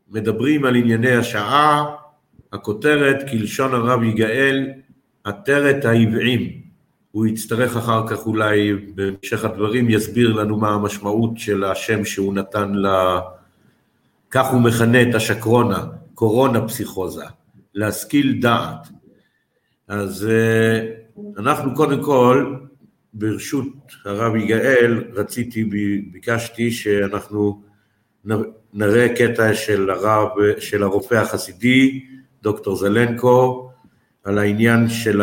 מדברים על ענייני השעה, הכותרת כלשון הרב יגאל, עטרת העברים. הוא יצטרך אחר כך אולי בהמשך הדברים, יסביר לנו מה המשמעות של השם שהוא נתן לה, כך הוא מכנה את השקרונה, קורונה פסיכוזה, להשכיל דעת. אז אנחנו קודם כל, ברשות הרב יגאל, ביקשתי שאנחנו נראה קטע של הרופא החסידי, דוקטור זלנקו, על העניין של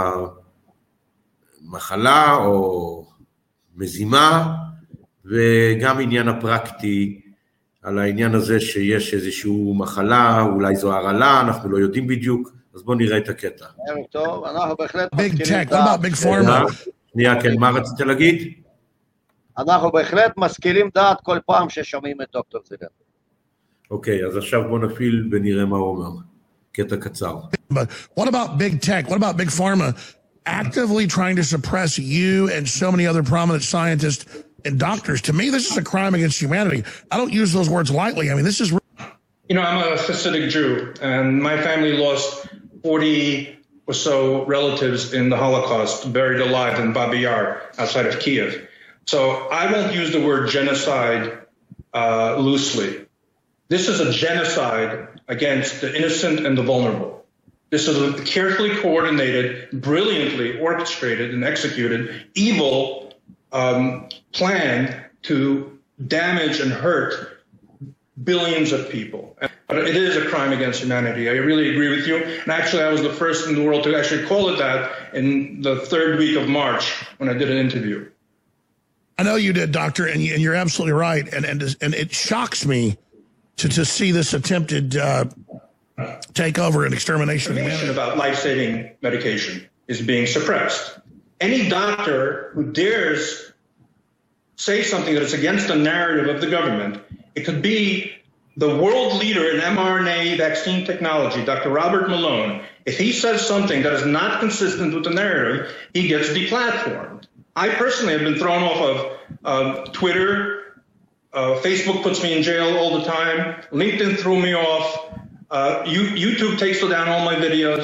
המחלה או מזימה, וגם עניין הפרקטי, על העניין הזה שיש איזשהו מחלה, אולי זו הרעלה, אנחנו לא יודעים בדיוק, אז בואו נראה את הקטע. טוב, אנחנו בהחלט ביג טק, what about ביג פארמה? שנייה, כן, מה רצית להגיד? אנחנו בהחלט משכילים דעת כל פעם ששומעים את דוקטור זלנקו. אוקיי, אז עכשיו בואו נפיל ונראה מה הוא אומר. קטע קצר. But what about big tech? What about big pharma actively trying to suppress you and so many other prominent scientists and doctors? To me, this is a crime against humanity. I don't use those words lightly. I mean, this is... You know, I'm a Hasidic Jew, and my family lost 40 or so relatives in the Holocaust, buried alive in Babi Yar, outside of Kiev. So I won't use the word genocide loosely. This is a genocide against the innocent and the vulnerable. This is a carefully coordinated, brilliantly orchestrated and executed evil plan to damage and hurt billions of people. But it is a crime against humanity. I really agree with you. And actually, I was the first in the world to actually call it that in the third week of March when I did an interview. I know you did, Doctor, and you're absolutely right. And it shocks me to see this attempted takeover and extermination of humanity. About life-saving medication is being suppressed. Any doctor who dares say something that is against the narrative of the government, it could be the world leader in mRNA vaccine technology, Dr. Robert Malone. If he says something that is not consistent with the narrative, he gets deplatformed. I personally have been thrown off of Twitter. Facebook puts me in jail all the time. LinkedIn threw me off. YouTube takes down all my videos.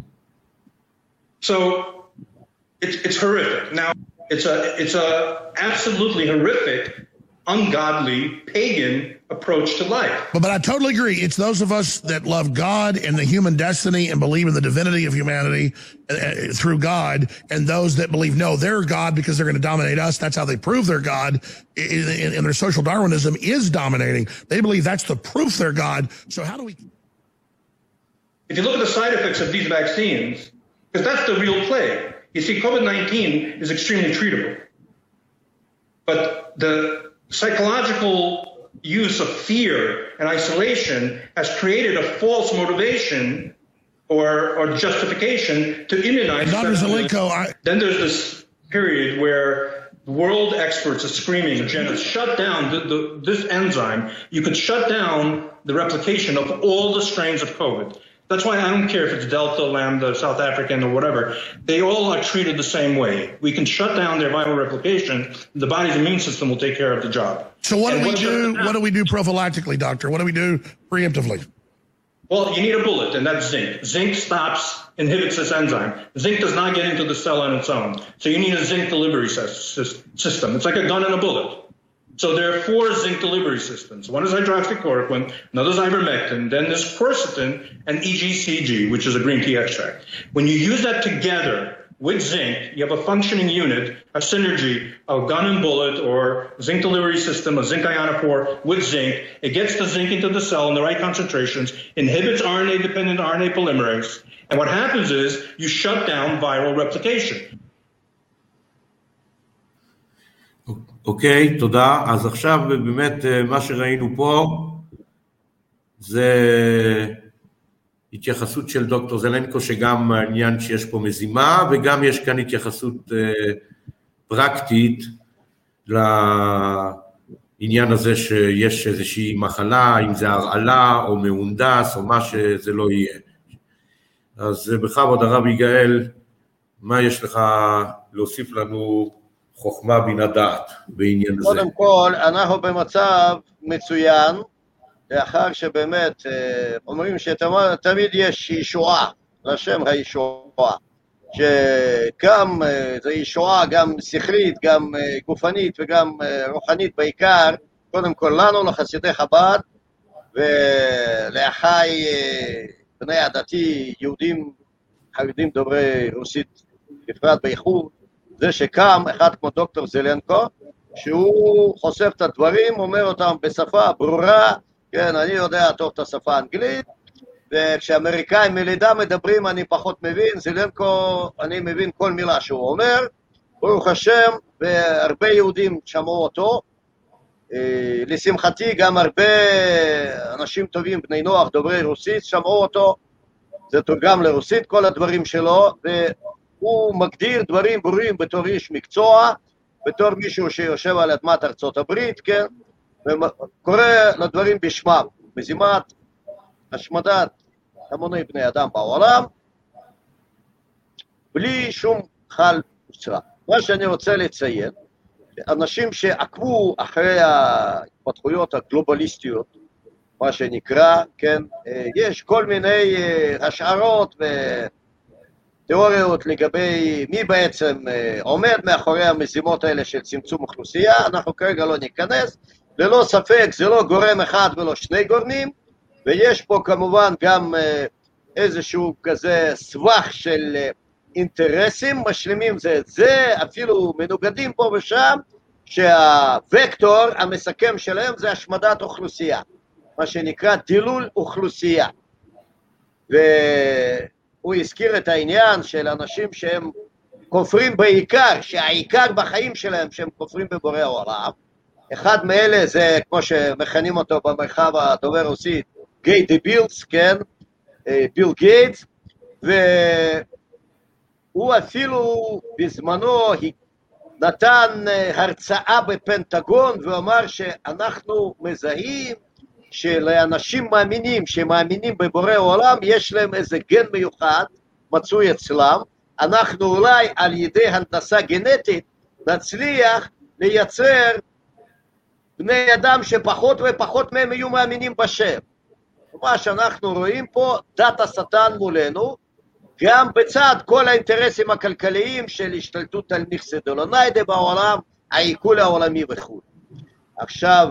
So it's horrific. Now it's a absolutely horrific, ungodly, pagan approach to life. But I totally agree. It's those of us that love God and the human destiny and believe in the divinity of humanity through God, and those that believe, no, they're God because they're going to dominate us. That's how they prove they're God. And their social Darwinism is dominating. They believe that's the proof they're God. So how do we... If you look at the side effects of these vaccines, because that's the real plague. You see, COVID-19 is extremely treatable. But the psychological use of fear and isolation has created a false motivation or justification to immunize. Dr. Zelenko, Then there's this period where world experts are screaming, shut down this enzyme. You could shut down the replication of all the strains of COVID. That's why I don't care if it's Delta, Lambda, South African, or whatever. They all are treated the same way. We can shut down their viral replication. The body's immune system will take care of the job. So what do we do? What do we do prophylactically, doctor? What do we do preemptively? Well, you need a bullet, and that's zinc. Zinc inhibits this enzyme. Zinc does not get into the cell on its own. So you need a zinc delivery system. It's like a gun and a bullet. So there are 4 zinc delivery systems. One is hydroxychloroquine, another is ivermectin, then there's quercetin and EGCG, which is a green tea extract. When you use that together with zinc, you have a functioning unit, a synergy, a gun and bullet or zinc delivery system, a zinc ionophore with zinc. It gets the zinc into the cell in the right concentrations, inhibits RNA-dependent RNA polymerase, and what happens is you shut down viral replication. אוקיי, תודה. אז עכשיו באמת מה שראינו פה זה התייחסות של דוקטור זלנקו, שגם העניין שיש פה מזימה, וגם יש כאן התייחסות פרקטית לעניין הזה שיש איזושהי מחלה, אם זה הרעלה או מהונדס או מה שזה לא יהיה. אז בכבוד הרב יגאל, מה יש לך להוסיף לנו חוכמה בינה דעת בעניין הזה? קודם כל, אנחנו במצב מצוין, לאחר שבאמת אומרים שתמיד יש ישועה, לשם הישועה, שגם זה ישועה גם שכלית, גם גופנית וגם רוחנית בעיקר, קודם כל לנו, לחסידי חב"ד, ולאחיי בני הדתי, יהודים, חרדים דוברי רוסית, בפרט באיחוד, זה שקם אחד כמו דוקטור זלנקו, שהוא חושף את הדברים, אומר אותם בשפה ברורה, כן, אני יודע טוב את השפה האנגלית, וכשאמריקאים מלידה מדברים אני פחות מבין, זלנקו אני מבין כל מילה שהוא אומר, ברוך השם, והרבה יהודים שמעו אותו, לשמחתי גם הרבה אנשים טובים, בני נוח, דוברי רוסית, שמעו אותו, זה תורגם לרוסית כל הדברים שלו, והוא מגדיר דברים ברורים בתור איש מקצוע, בתור מישהו שיושב על אדמת ארצות הברית, כן, וקורא לדברים בשמם, מזימת השמדת המוני בני אדם בעולם, בלי שום חל וצרה. מה שאני רוצה לציין, אנשים שעקבו אחרי ההתפתחויות הגלובליסטיות, מה שנקרא, כן, יש כל מיני השערות ותיאוריות לגבי מי בעצם עומד מאחורי המזימות האלה של צמצום אוכלוסייה, אנחנו כרגע לא ניכנס, ללא ספק זה לא גורם אחד ולא שני גורמים, ויש פה כמובן גם איזשהו כזה סבך של אינטרסים, משלימים זה את זה, אפילו מנוגדים פה ושם, שהווקטור המסכם שלהם זה השמדת אוכלוסייה, מה שנקרא דילול אוכלוסייה. והוא הזכיר את העניין של אנשים שהם כופרים בעיקר, שהעיקר בחיים שלהם שהם כופרים בבורא העולם. אחד מאלה זה, כמו שמכנים אותו במרחב הדובר רוסית, גיי דה בילס, כן, ביל גייטס, והוא אפילו בזמנו נתן הרצאה בפנטגון ואמר שאנחנו מזהים שלאנשים מאמינים שמאמינים בבורא העולם יש להם איזה גן מיוחד מצוי אצלם, אנחנו אולי על ידי הנדסה גנטית נצליח לייצר בני אדם שפחות ופחות מהם יהיו מאמינים בשם. מה שאנחנו רואים פה, דת השטן מולנו, גם בצד כל האינטרסים הכלכליים של השתלטות על נכסי דולוניידה בעולם, העיכול העולמי וכו'. עכשיו,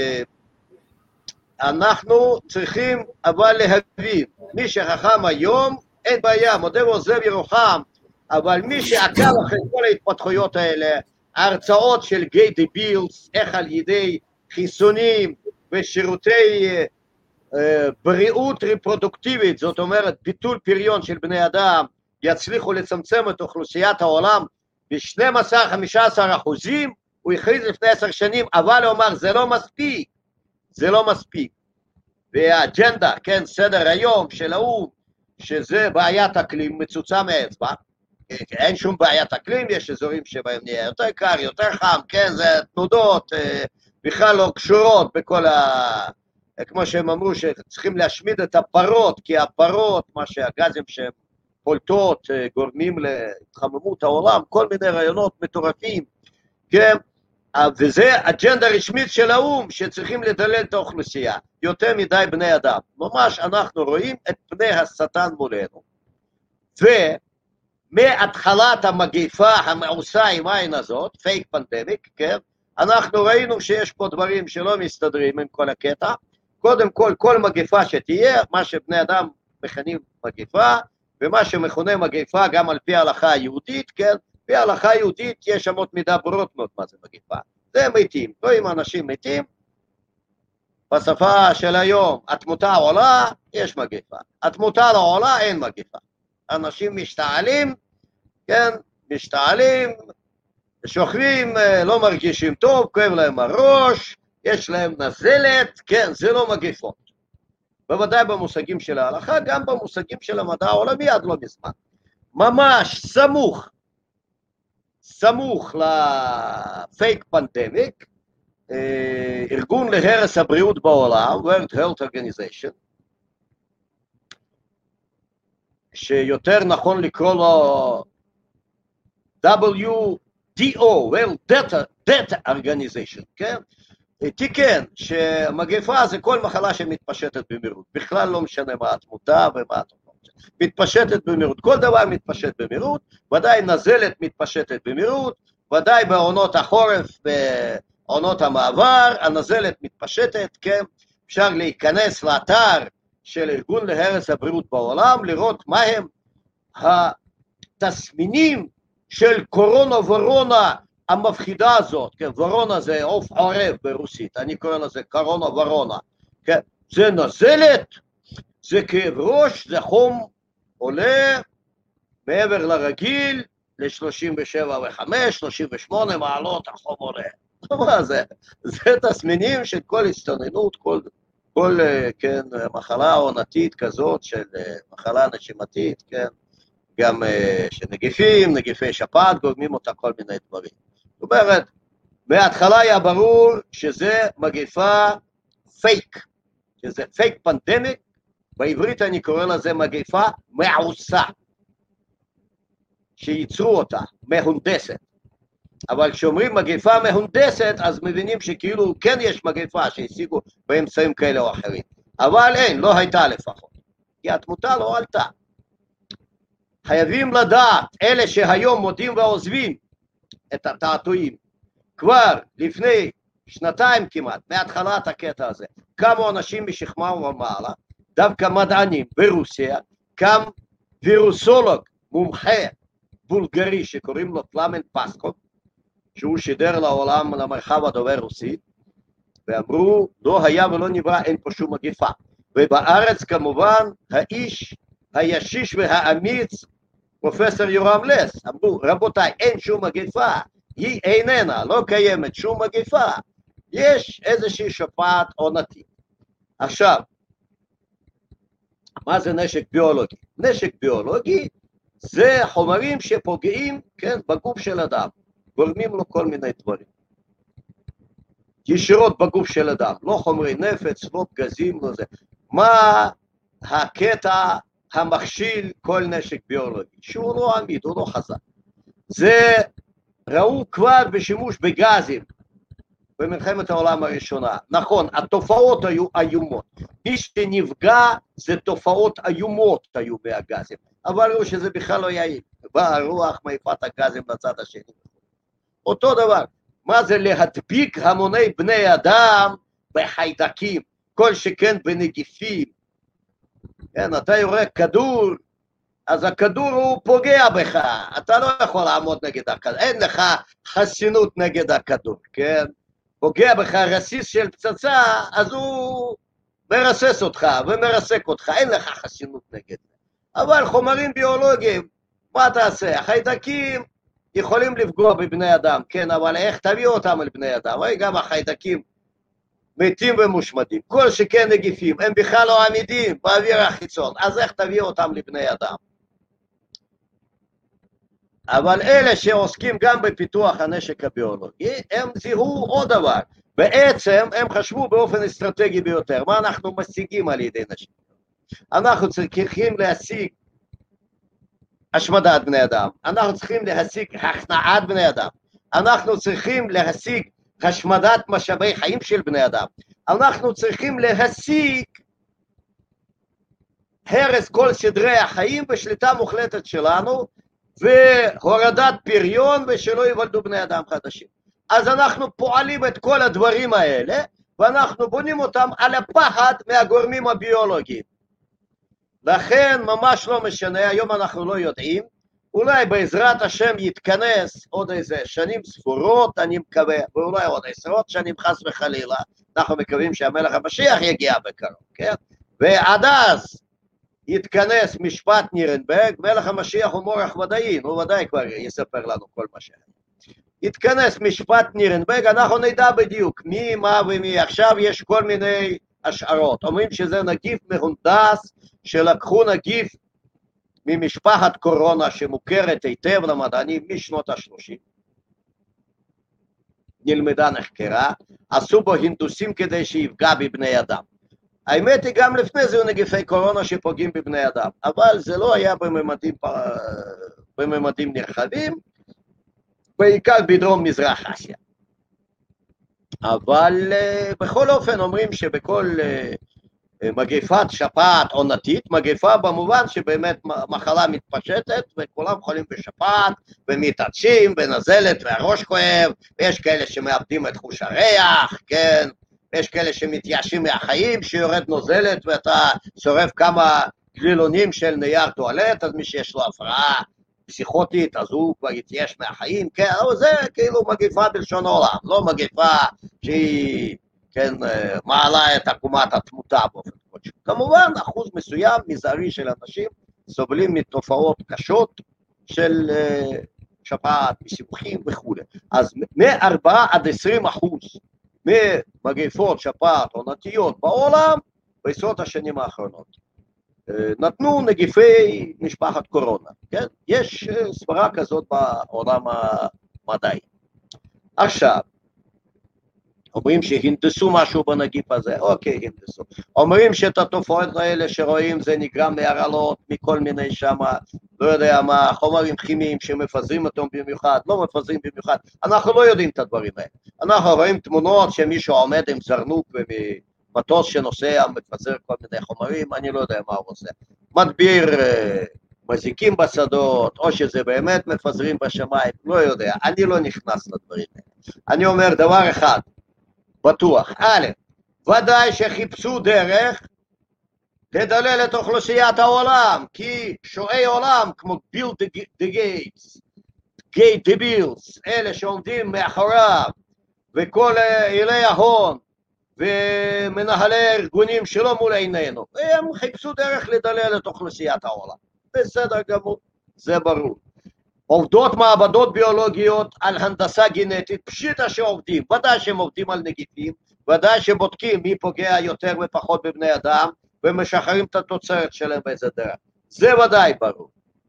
אנחנו צריכים אבל להבין, מי שחכם היום, אין בעיה, מודה ועוזב ירוחם, אבל מי שעקב אחרי כל ההתפתחויות האלה, ההרצאות של גיי דה בילס, איך על ידי חיסונים ושירותי בריאות ריפרודוקטיבית, זאת אומרת ביטול פריון של בני אדם, יצליחו לצמצם את אוכלוסיית העולם ב-12-15%, הוא הכריז לפני 10 שנים, אבל הוא אמר זה לא מספיק, זה לא מספיק. והאג'נדה, כן, סדר היום של האו"ם, שזה בעיית אקלים מצוצה מאצבע, אין שום בעיית אקלים, יש אזורים שבהם נהיה יותר קר, יותר חם, כן, זה תנודות, בכלל לא קשורות בכל כמו שהם אמרו שצריכים להשמיד את הפרות, כי הפרות, מה שהגזים שהן פולטות, גורמים להתחממות העולם, כל מיני רעיונות מטורפים, כן, וזה אג'נדה רשמית של האו"ם, שצריכים לדלל את האוכלוסייה, יותר מדי בני אדם, ממש אנחנו רואים את פני השטן מולנו, ומהתחלת המגיפה המעושה עם העין הזאת, פייק פנדמיק, כן, אנחנו ראינו שיש פה דברים שלא מסתדרים עם כל הקטע, קודם כל מגיפה שתהיה, מה שבני אדם מכנים מגיפה, ומה שמכונה מגיפה גם על פי ההלכה היהודית, כן, פי ההלכה היהודית יש אמות מידה ברורות מאוד מה זה מגיפה, זה מתים, רואים אנשים מתים, בשפה של היום התמותה עולה, יש מגיפה, התמותה לא עולה, אין מגיפה, אנשים משתעלים, כן, משתעלים, שוכבים, לא מרגישים טוב, כואב להם הראש, יש להם נזלת, כן, זה לא מגיפות. בוודאי במושגים של ההלכה, גם במושגים של המדע העולמי עד לא מזמן. ממש סמוך לפייק פנדמיק, ארגון להרס הבריאות בעולם, World Health Organization, שיותר נכון לקרוא לו WDO, World Data Organization, כן? איתי כן, שמגפה זה כל מחלה שמתפשטת במהירות, בכלל לא משנה מה התמותה ומה התמותה. מתפשטת במהירות, כל דבר מתפשט במהירות, ודאי נזלת מתפשטת במהירות, ודאי בעונות החורף, בעונות המעבר, הנזלת מתפשטת, כן? אפשר להיכנס לאתר של ארגון להרס הבריאות בעולם, לראות מהם התסמינים של קורונה ורונה המפחידה הזאת, כן? ורונה זה עוף עורב ברוסית, אני קורא לזה קורונה ורונה, כן? זה נזלת, זה כאב ראש, זה חום עולה מעבר לרגיל, ל-37 ו-5, 38 מעלות, החום עולה. מה זה? זה תסמינים של כל הסתננות, כל כן, מחלה עונתית כזאת, של מחלה נשימתית, כן? גם של נגיפים, נגיפי שפעת, גורמים אותה כל מיני דברים. זאת אומרת, מההתחלה היה ברור שזה מגפה פייק, שזה פייק פנדמיק, בעברית אני קורא לזה מגפה מעושה, שייצרו אותה, מהונדסת. אבל כשאומרים מגפה מהונדסת, אז מבינים שכאילו כן יש מגפה שהשיגו באמצעים כאלה או אחרים. אבל אין, לא הייתה לפחות. כי התמותה לא עלתה. חייבים לדעת, אלה שהיום מודים ועוזבים את התעתועים, כבר לפני שנתיים כמעט, מהתחלת הקטע הזה, כמה אנשים משכמה ומעלה, דווקא מדענים ברוסיה, קם וירוסולוג מומחה בולגרי שקוראים לו פלמן פסקוב, שהוא שידר לעולם, למרחב הדובר רוסית, ואמרו, לא היה ולא נברא, אין פה שום מגפה. ובארץ כמובן, האיש הישיש והאמיץ, פרופסור יורם לס, אמרו, רבותיי, אין שום מגפה, היא איננה, לא קיימת שום מגפה, יש איזושהי שפעת עונתית. עכשיו, מה זה נשק ביולוגי? נשק ביולוגי זה חומרים שפוגעים, כן, בגוף של אדם, גורמים לו כל מיני דברים. ישירות בגוף של אדם, לא חומרי נפץ, לא פגזים, לא זה. מה הקטע המכשיל כל נשק ביולוגי? שהוא לא עמיד, הוא לא חזק. זה ראו כבר בשימוש בגזים במלחמת העולם הראשונה. נכון, התופעות היו איומות. מי שנפגע זה תופעות איומות היו מהגזים. אבל ראו שזה בכלל לא יעיל. באה הרוח מעיפת הגזים לצד השני. אותו דבר. מה זה להדביק המוני בני אדם בחיידקים, כל שכן בנגיפים. כן, אתה יורק כדור, אז הכדור הוא פוגע בך, אתה לא יכול לעמוד נגד הכדור, אין לך חסינות נגד הכדור, כן? פוגע בך רסיס של פצצה, אז הוא מרסס אותך ומרסק אותך, אין לך חסינות נגד זה. אבל חומרים ביולוגיים, מה תעשה? החיידקים יכולים לפגוע בבני אדם, כן, אבל איך תביאו אותם אל בני אדם? הרי גם החיידקים מתים ומושמדים, כל שכן נגיפים, הם בכלל לא עמידים באוויר החיצון, אז איך תביאו אותם לבני אדם? אבל אלה שעוסקים גם בפיתוח הנשק הביולוגי, הם זיהו עוד דבר, בעצם הם חשבו באופן אסטרטגי ביותר, מה אנחנו משיגים על ידי נשק? אנחנו צריכים להשיג השמדת בני אדם, אנחנו צריכים להשיג הכנעת בני אדם, אנחנו צריכים להשיג השמדת משאבי חיים של בני אדם, אנחנו צריכים להשיג הרס כל סדרי החיים ושליטה מוחלטת שלנו, והורדת פריון ושלא יוולדו בני אדם חדשים. אז אנחנו פועלים את כל הדברים האלה, ואנחנו בונים אותם על הפחד מהגורמים הביולוגיים. לכן ממש לא משנה, היום אנחנו לא יודעים, אולי בעזרת השם יתכנס עוד איזה שנים ספורות, אני מקווה, ואולי עוד עשרות שנים חס וחלילה, אנחנו מקווים שהמלך המשיח יגיע בקרוב, כן? ועד אז יתכנס משפט נירנברג, מלך המשיח הוא מורח ודאי, הוא ודאי כבר יספר לנו כל מה שהיה. יתכנס משפט נירנברג, אנחנו נדע בדיוק מי, מה ומי, עכשיו יש כל מיני השערות, אומרים שזה נגיף מהונדס, שלקחו נגיף ממשפחת קורונה שמוכרת היטב למדענים משנות ה-30, נלמדה נחקרה, עשו בו הינדוסים כדי שיפגע בבני אדם. האמת היא גם לפני זה נגיפי קורונה שפוגעים בבני אדם, אבל זה לא היה בממדים נרחבים, בעיקר בדרום מזרח אסיה. אבל בכל אופן אומרים שבכל מגפת שפעת עונתית, מגפה במובן שבאמת מחלה מתפשטת וכולם חולים בשפעת ומתעטשים ונזלת והראש כואב, ויש כאלה שמאבדים את חוש הריח, כן, יש כאלה שמתייאשים מהחיים, שיורד נוזלת ואתה שורף כמה גלילונים של נייר טואלט, אז מי שיש לו הפרעה פסיכוטית, אז הוא כבר יתייאש מהחיים, כן, אבל זה כאילו מגפה בלשון העולם, לא מגפה שהיא, כן, מעלה את עקומת התמותה באופן כלשהו. כמובן, אחוז מסוים, מזערי של אנשים, סובלים מתופעות קשות של שפעת, מסיבוכים וכו'. אז מ4 עד 20% ממגפות שפעת עונתיות בעולם, בעשרות השנים האחרונות. נתנו נגיפי משפחת קורונה, כן? יש סברה כזאת בעולם המדעי. עכשיו, אומרים שהנדסו משהו בנגיף הזה, אוקיי, הנדסו. אומרים שאת התופעות האלה שרואים זה נגרם מהרעלות, מכל מיני שמה, לא יודע מה, חומרים כימיים שמפזרים אותם במיוחד, לא מפזרים במיוחד, אנחנו לא יודעים את הדברים האלה. אנחנו רואים תמונות שמישהו עומד עם זרנוק ומטוס שנוסע, מפזר כל מיני חומרים, אני לא יודע מה הוא עושה. מדביר מזיקים בשדות, או שזה באמת מפזרים בשמיים, לא יודע, אני לא נכנס לדברים האלה. אני אומר דבר אחד, בטוח, א', ודאי שחיפשו דרך לדלל את אוכלוסיית העולם, כי שועי עולם כמו ביל דה גייטס, גייט דה בילס, אלה שעומדים מאחוריו, וכל אילי ההון, ומנהלי ארגונים שלא מול עינינו, הם חיפשו דרך לדלל את אוכלוסיית העולם. בסדר גמור, זה ברור. עובדות מעבדות ביולוגיות על הנדסה גנטית, פשיטה שעובדים, ודאי שהם עובדים על נגיפים, ודאי שבודקים מי פוגע יותר ופחות בבני אדם, ומשחררים את התוצרת שלהם באיזה דרך. זה ודאי ברור.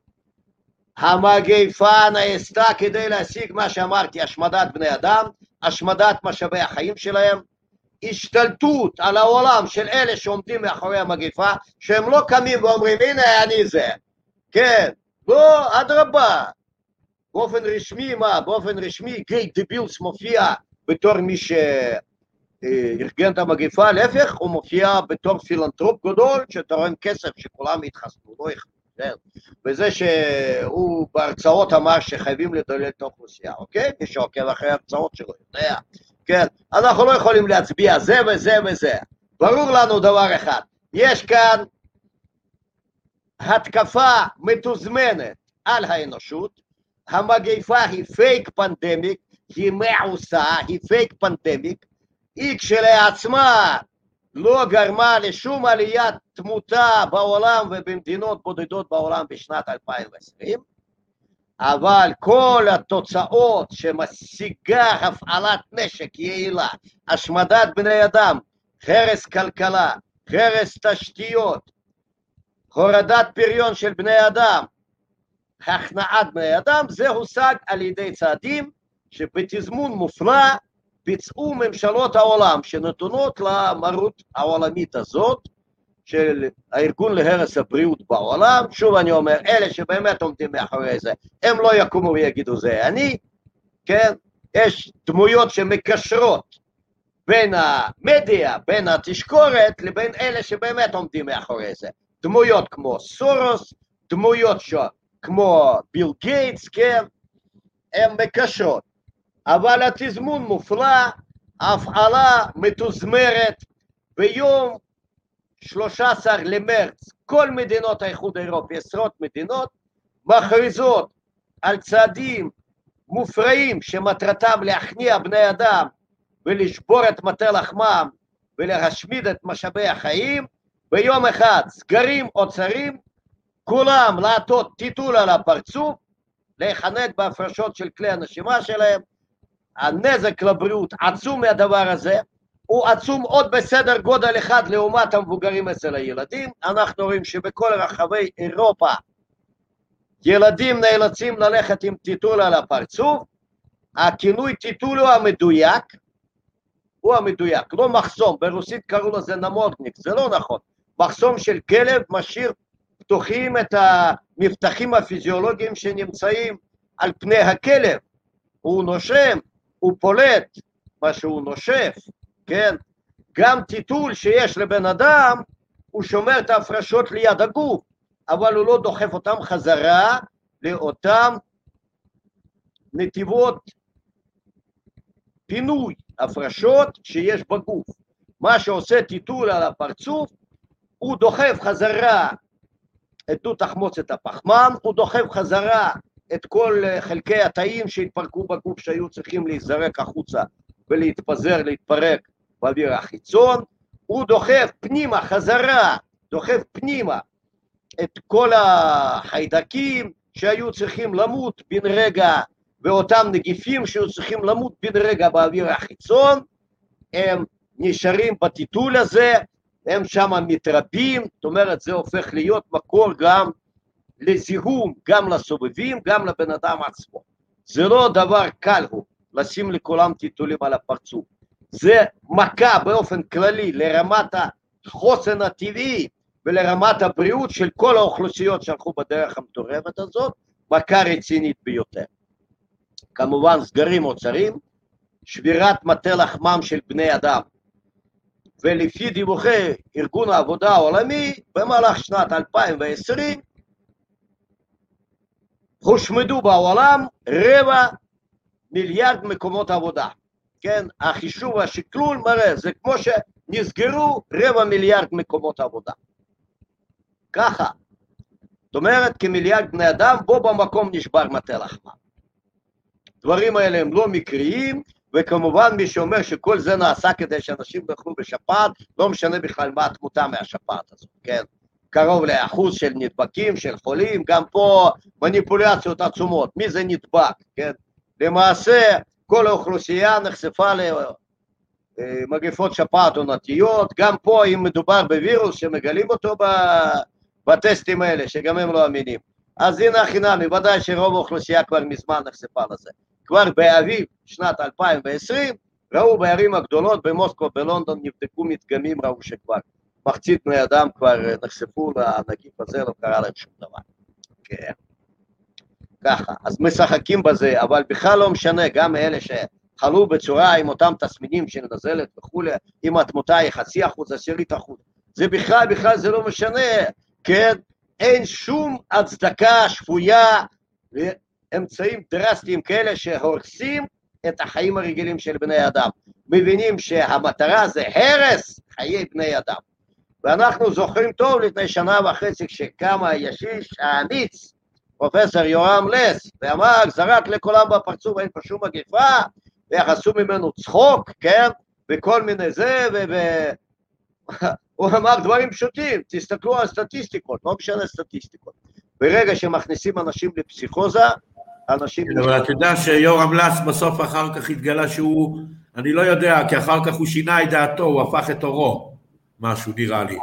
המגפה נעשתה כדי להשיג מה שאמרתי, השמדת בני אדם, השמדת משאבי החיים שלהם, השתלטות על העולם של אלה שעומדים מאחורי המגפה, שהם לא קמים ואומרים, הנה אני זה. כן, לא, אדרבה. באופן רשמי, באופן רשמי, גייט דה בילס מופיע בתור מי שארגן את המגפה, להפך, הוא מופיע בתור פילנטרופ גדול, שתורם כסף שכולם יתחסנו, לא יחסנו, וזה שהוא בהרצאות אמר שחייבים לדלל את האוכלוסייה, אוקיי? מי שעוקב אחרי ההרצאות שלו, יודע, כן? אנחנו לא יכולים להצביע זה וזה וזה. ברור לנו דבר אחד, יש כאן התקפה מתוזמנת על האנושות, המגפה היא פייק פנדמיק, היא מעושה, היא פייק פנדמיק, היא כשלעצמה לא גרמה לשום עליית תמותה בעולם ובמדינות בודדות בעולם בשנת 2020, אבל כל התוצאות שמשיגה הפעלת נשק יעילה, השמדת בני אדם, הרס כלכלה, הרס תשתיות, הורדת פריון של בני אדם, הכנעת בני אדם, זה הושג על ידי צעדים שבתזמון מופלא ביצעו ממשלות העולם שנתונות למרות העולמית הזאת של הארגון להרס הבריאות בעולם. שוב אני אומר, אלה שבאמת עומדים מאחורי זה, הם לא יקומו ויגידו זה אני, כן? יש דמויות שמקשרות בין המדיה, בין התשקורת, לבין אלה שבאמת עומדים מאחורי זה. דמויות כמו סורוס, דמויות כמו ביל גייטס, כן? הם מקשרות. אבל התזמון מופלא, ההפעלה מתוזמרת, ביום 13 למרץ, כל מדינות האיחוד האירופי, עשרות מדינות, מכריזות על צעדים מופרעים שמטרתם להכניע בני אדם ולשבור את מטה לחמם ולהשמיד את משאבי החיים, ביום אחד סגרים עוצרים, כולם לעטות טיטול על הפרצוף, להיחנק בהפרשות של כלי הנשימה שלהם. הנזק לבריאות עצום מהדבר הזה, הוא עצום עוד בסדר גודל אחד לעומת המבוגרים אצל הילדים. אנחנו רואים שבכל רחבי אירופה ילדים נאלצים ללכת עם טיטול על הפרצוף. הכינוי טיטול הוא המדויק, לא מחסום, ברוסית קראו לזה נמודניק, זה לא נכון. מחסום של כלב משאיר פתוחים את המבטחים הפיזיולוגיים שנמצאים על פני הכלב, הוא נושם, הוא פולט מה שהוא נושף, כן? גם טיטול שיש לבן אדם, הוא שומר את ההפרשות ליד הגוף, אבל הוא לא דוחף אותם חזרה לאותם נתיבות פינוי הפרשות שיש בגוף. מה שעושה טיטול על הפרצוף, הוא דוחף חזרה את דו תחמוצת הפחמן, הוא דוחף חזרה את כל חלקי התאים שהתפרקו בגוף שהיו צריכים להיזרק החוצה ולהתפזר, להתפרק באוויר החיצון, הוא דוחף פנימה חזרה, דוחף פנימה את כל החיידקים שהיו צריכים למות בן רגע, ואותם נגיפים שהיו צריכים למות בן רגע באוויר החיצון, הם נשארים בטיטול הזה, הם שם מתרבים, זאת אומרת זה הופך להיות מקור גם לזיהום, גם לסובבים, גם לבן אדם עצמו. זה לא דבר קל הוא לשים לכולם טיטולים על הפרצוף, זה מכה באופן כללי לרמת החוסן הטבעי ולרמת הבריאות של כל האוכלוסיות שהלכו בדרך המטורפת הזאת, מכה רצינית ביותר. כמובן סגרים אוצרים, שבירת מטה לחמם של בני אדם, ולפי דיווחי ארגון העבודה העולמי, במהלך שנת 2020, הושמדו בעולם 250 מיליארד מקומות עבודה. כן, החישוב והשקלול מראה, זה כמו שנסגרו 250 מיליארד מקומות עבודה. ככה. זאת אומרת, כמיליארד בני אדם, בו במקום נשבר מטה לחמם. דברים האלה הם לא מקריים, וכמובן מי שאומר שכל זה נעשה כדי שאנשים יאכלו בשפעת, לא משנה בכלל מה התמותה מהשפעת הזאת, כן? קרוב לאחוז של נדבקים, של חולים, גם פה מניפולציות עצומות, מי זה נדבק, כן? למעשה כל האוכלוסייה נחשפה למגפות שפעת עונתיות, גם פה אם מדובר בווירוס שמגלים אותו בטסטים האלה, שגם הם לא אמינים. אז הנה החינם, בוודאי שרוב האוכלוסייה כבר מזמן נחשפה לזה. כבר באביב שנת 2020, ראו בערים הגדולות, במוסקו, בלונדון, נבדקו מדגמים, ראו שכבר מחצית בני אדם כבר נחשפו לנגיף הזה, לא קרה להם שום דבר. כן. ככה, אז משחקים בזה, אבל בכלל לא משנה, גם אלה שחלו בצורה עם אותם תסמינים של נזלת וכולי, אם התמותה היא 0.5%, 10%, זה בכלל זה לא משנה, כן? אין שום הצדקה שפויה לאמצעים דרסטיים כאלה שהורסים את החיים הרגילים של בני אדם. מבינים שהמטרה זה הרס חיי בני אדם. ואנחנו זוכרים טוב לפני 1.5 שנה כשקם הישיש האמיץ, פרופסור יורם לס, ואמר, זרק לכולם בפרצוף, אין פה שום מגפה, ויחסו ממנו צחוק, כן? וכל מיני זה, הוא אמר דברים פשוטים, תסתכלו על סטטיסטיקות, לא משנה סטטיסטיקות. ברגע שמכניסים אנשים לפסיכוזה, אנשים... אבל אתה יודע שיורם לס בסוף אחר כך התגלה שהוא, אני לא יודע, כי אחר כך הוא שינה את דעתו, הוא הפך את אורו, משהו נראה לי.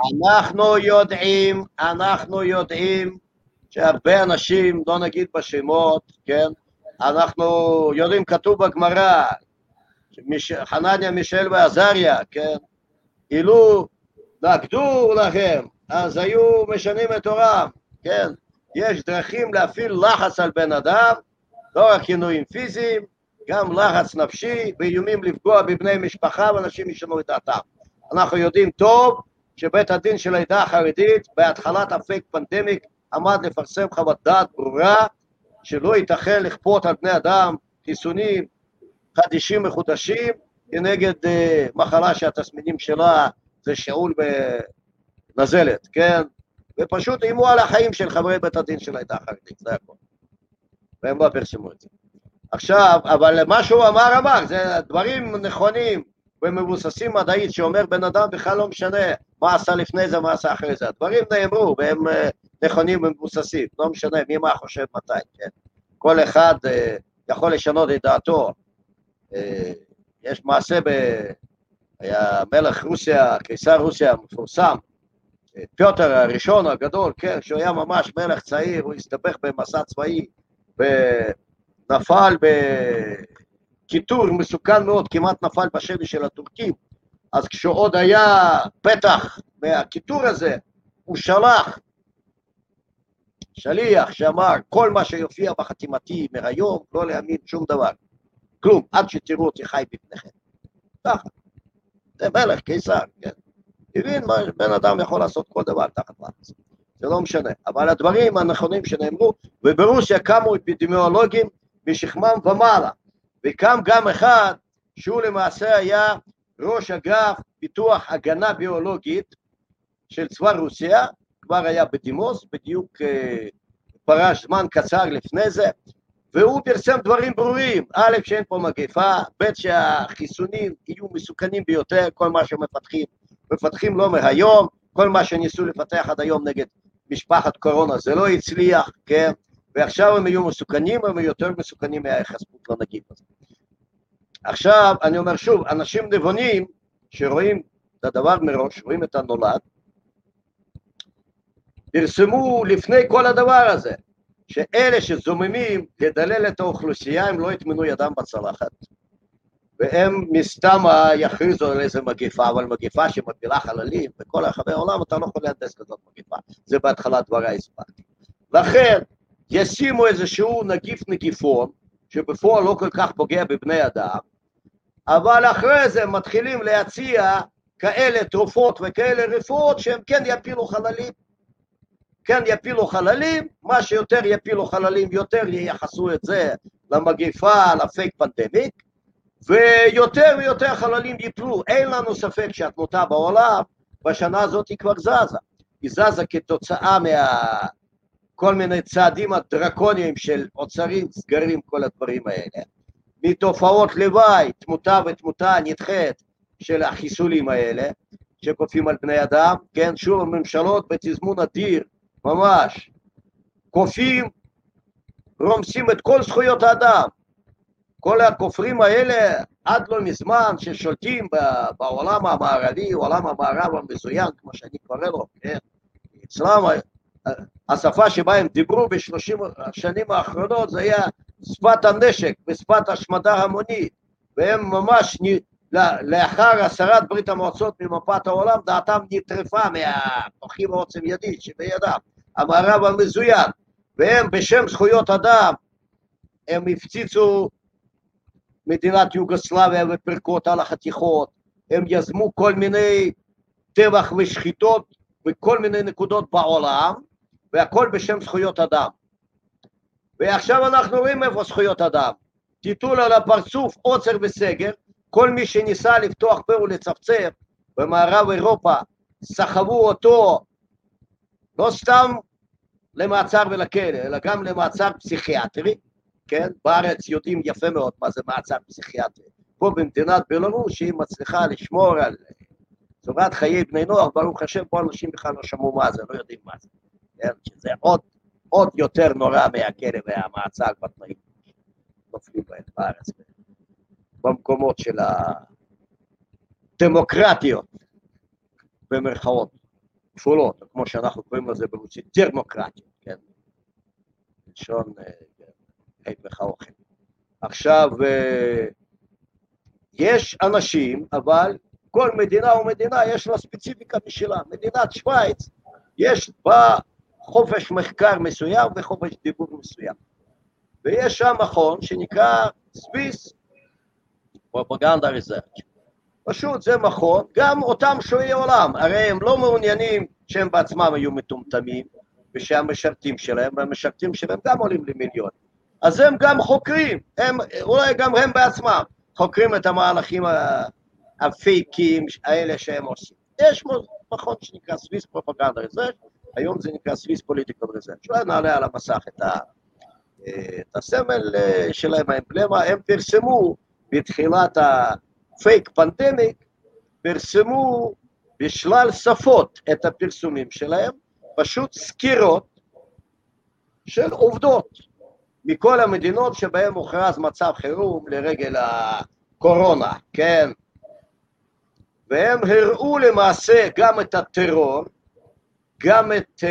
אנחנו יודעים שהרבה אנשים, לא נגיד בשמות, כן? אנחנו יודעים, כתוב בגמרא, חנניה, מישאל ועזריה, כן? אילו נגדו לכם, אז היו משנים את אורם, כן? יש דרכים להפעיל לחץ על בן אדם, לא רק עינויים פיזיים, גם לחץ נפשי, באיומים לפגוע בבני משפחה, ואנשים ישנו את דעתם. אנחנו יודעים טוב שבית הדין של העדה החרדית, בהתחלת הפייק פנדמיק, עמד לפרסם חוות דעת ברורה, שלא ייתכן לכפות על בני אדם חיסונים חדישים מחודשים, כנגד מחלה שהתסמינים שלה זה שאול בנזלת, כן? ופשוט אימו על החיים של חברי בית הדין של העדה החרדית, זה הכל. והם לא פרסמו את זה. עכשיו, אבל מה שהוא אמר, זה דברים נכונים ומבוססים מדעית, שאומר בן אדם בכלל לא משנה מה עשה לפני זה, מה עשה אחרי זה. הדברים נאמרו, והם נכונים ומבוססים, לא משנה מי מה חושב מתי, כן? כל אחד יכול לשנות את דעתו. יש מעשה היה מלך רוסיה, קיסר רוסיה המפורסם, פיוטר הראשון הגדול, כן, שהוא היה ממש מלך צעיר, הוא הסתבך במסע צבאי, ונפל בכיתור מסוכן מאוד, כמעט נפל בשבי של הטורקים, אז כשעוד היה פתח מהכיתור הזה, הוא שלח שליח שאמר, כל מה שיופיע בחתימתי מהיום, לא להאמין שום דבר, כלום, עד שתראו אותי חי בפניכם. ככה. זה מלך, קיסר, כן. הבין מה בן אדם יכול לעשות כל דבר תחת לחץ. זה לא משנה. אבל הדברים הנכונים שנאמרו, וברוסיה קמו אפידמיולוגים משכמם ומעלה, וקם גם אחד שהוא למעשה היה ראש אגף פיתוח הגנה ביולוגית של צבא רוסיה, כבר היה בדימוס, בדיוק פרש זמן קצר לפני זה, והוא פרסם דברים ברורים, א', שאין פה מגפה, ב', שהחיסונים יהיו מסוכנים ביותר, כל מה שמפתחים לא מהיום, כל מה שניסו לפתח עד היום נגד משפחת קורונה זה לא הצליח, כן? ועכשיו הם יהיו מסוכנים, הם יותר מסוכנים מההיחשפות לנגיף הזה. עכשיו, אני אומר שוב, אנשים נבונים שרואים את הדבר מראש, רואים את הנולד, פרסמו לפני כל הדבר הזה, שאלה שזוממים לדלל את האוכלוסייה, הם לא יטמנו ידם בצלחת, והם מסתם יכריזו על איזה מגפה, אבל מגפה שמפילה חללים, בכל רחבי העולם אתה לא יכול להנדס כזאת מגפה, זה בהתחלת דבריי הסברתי. לכן, ישימו איזשהו נגיפון, שבפועל לא כל כך פוגע בבני אדם, אבל אחרי זה מתחילים להציע כאלה תרופות וכאלה רפואות שהם כן יפילו חללים. כן יפילו חללים, מה שיותר יפילו חללים, יותר ייחסו את זה למגפה, לפייק פנדמיק, ויותר ויותר חללים ייפלו. אין לנו ספק שהתמותה בעולם בשנה הזאת היא כבר זזה. היא זזה כתוצאה כל מיני צעדים הדרקוניים של עוצרים, סגרים, כל הדברים האלה. מתופעות לוואי, תמותה ותמותה נדחית של החיסולים האלה, שכופים על בני אדם, כן, שוב הממשלות בתזמון אדיר, ממש, כופים, רומסים את כל זכויות האדם. כל הכופרים האלה, עד לא מזמן, ששולטים בעולם המערבי, עולם המערב המזוין, כמו שאני קורא לו, כן, אצלם, השפה שבה הם דיברו ב30 השנים האחרונות, זה היה שפת הנשק ושפת השמדה המונית, והם ממש, לאחר הסרת ברית המועצות ממפת העולם, דעתם נטרפה מהכוחים העוצם ידית שבידם, המערב המזוין, והם בשם זכויות אדם, הם הפציצו מדינת יוגוסלביה ופרקו אותה לחתיכות, הם יזמו כל מיני טבח ושחיטות בכל מיני נקודות בעולם, והכל בשם זכויות אדם. ועכשיו אנחנו רואים איפה זכויות אדם. תיתול על הפרצוף, עוצר וסגר, כל מי שניסה לפתוח פה ולצפצף במערב אירופה, סחבו אותו לא סתם למעצר ולכלא, אלא גם למעצר פסיכיאטרי, כן? בארץ יודעים יפה מאוד מה זה מעצר פסיכיאטרי. פה במדינת בלרוס, שהיא מצליחה לשמור על צורת חיי בני נוער, ברוך השם, פה אנשים בכלל לא שמעו מה זה, לא יודעים מה זה. כן? שזה עוד יותר נורא מהכלא והמעצר בתנאים. נופלים בהם בארץ. במקומות של הדמוקרטיות, במרכאות כפולות, כמו שאנחנו קוראים לזה ברוסית, דמוקרטיות, כן? לשון ההפך האוכל. עכשיו, יש אנשים, אבל כל מדינה ומדינה יש לה ספציפיקה משלה. מדינת שוויץ, יש בה חופש מחקר מסוים וחופש דיבור מסוים. ויש שם מכון שנקרא סוויס פרופגנדה ריסרצ'. פשוט זה מכון, גם אותם שועי עולם, הרי הם לא מעוניינים שהם בעצמם היו מטומטמים, ושהמשרתים שלהם, והמשרתים שלהם גם עולים למיליון. אז הם גם חוקרים, אולי גם הם בעצמם, חוקרים את המהלכים הפייקים האלה שהם עושים. יש מכון שנקרא סוויס פרופגנדה ריסרצ', היום זה נקרא סוויס פוליטיקל ריסרצ'. אולי נעלה על המסך את הסמל שלהם, האמבלמה. הם פרסמו בתחילת הפייק פנדמיק, פרסמו בשלל שפות את הפרסומים שלהם, פשוט סקירות של עובדות מכל המדינות שבהם הוכרז מצב חירום לרגל הקורונה, כן? והם הראו למעשה גם את הטרור, גם את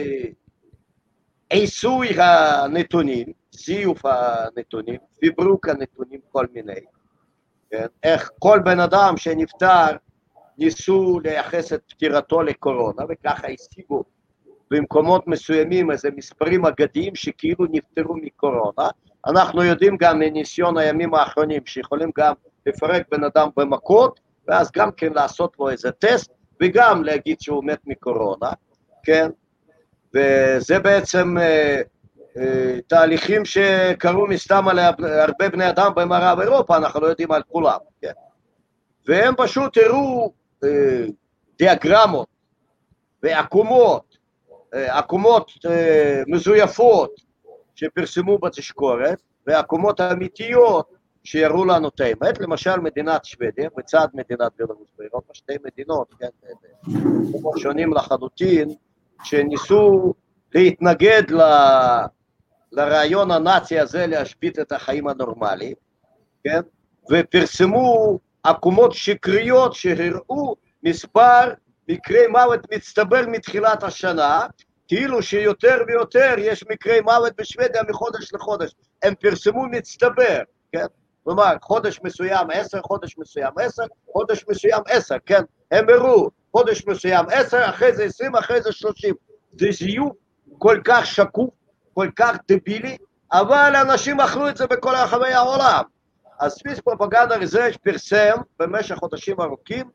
עיסוי הנתונים, זיוף הנתונים, פיברוק הנתונים, כל מיני. כן? איך כל בן אדם שנפטר ניסו לייחס את פטירתו לקורונה, וככה השיגו במקומות מסוימים איזה מספרים אגדיים שכאילו נפטרו מקורונה. אנחנו יודעים גם מניסיון הימים האחרונים שיכולים גם לפרק בן אדם במכות, ואז גם כן לעשות לו איזה טסט, וגם להגיד שהוא מת מקורונה, כן? וזה בעצם תהליכים שקרו מסתם על הרבה בני אדם במערב אירופה, אנחנו לא יודעים על כולם, כן? והם פשוט הראו דיאגרמות ועקומות, עקומות מזויפות שפרסמו בתשקורת, ועקומות אמיתיות שיראו לנו את האמת, למשל מדינת שוודיה, בצד מדינת בלרוס באירופה, שתי מדינות, כן, שונים לחלוטין, שניסו להתנגד לרעיון הנאצי הזה להשבית את החיים הנורמליים, כן, ופרסמו עקומות שקריות שהראו מספר מקרי מוות מצטבר מתחילת השנה, כאילו שיותר ויותר יש מקרי מוות בשוודיה מחודש לחודש, הם פרסמו מצטבר, כן? כלומר, חודש מסוים 10, חודש מסוים 10, חודש מסוים 10, כן? הם הראו, חודש מסוים 10, אחרי זה 20, אחרי זה 30. זה זיוף כל כך שקוף, כל כך דבילי, אבל אנשים אכלו את זה בכל רחבי העולם. אז סוויס פרופגנדה ריזרצ' פרסם במשך חודשים ארוכים,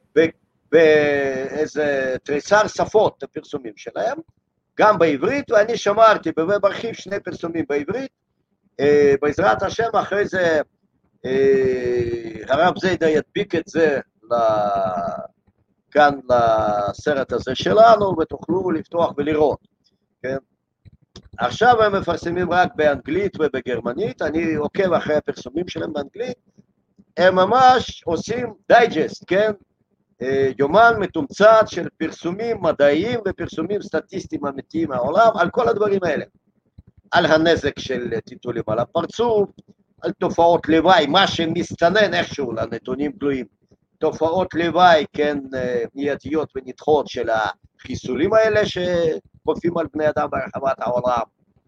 באיזה תריסר שפות את הפרסומים שלהם, גם בעברית, ואני שמרתי בווב ארכיב שני פרסומים בעברית, בעזרת השם אחרי זה הרב זיידה ידביק את זה כאן לסרט הזה שלנו, ותוכלו לפתוח ולראות, כן? עכשיו הם מפרסמים רק באנגלית ובגרמנית, אני עוקב אחרי הפרסומים שלהם באנגלית, הם ממש עושים דייג'סט, כן? יומן מתומצת של פרסומים מדעיים ופרסומים סטטיסטיים אמיתיים מהעולם, על כל הדברים האלה. על הנזק של טיטולים על הפרצוף, על תופעות לוואי, מה שמסתנן איכשהו לנתונים גלויים, תופעות לוואי, כן, מיידיות ונדחות של החיסולים האלה שחופים על בני אדם ברחבת העולם.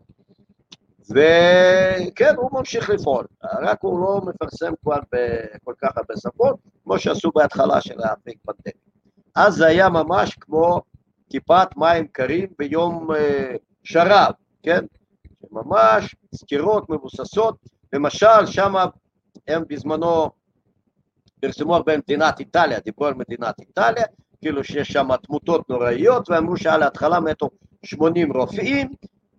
וכן, הוא ממשיך לפעול, רק הוא לא מפרסם כבר בכל כך הרבה שפות, כמו שעשו בהתחלה של הפיק פנדמי. אז זה היה ממש כמו טיפת מים קרים ביום שרב, כן? ממש סקירות מבוססות, למשל שם הם בזמנו פרסמו הרבה מדינת איטליה, דיברו על מדינת איטליה, כאילו שיש שם תמותות נוראיות, ואמרו שעל ההתחלה מתו 80 רופאים,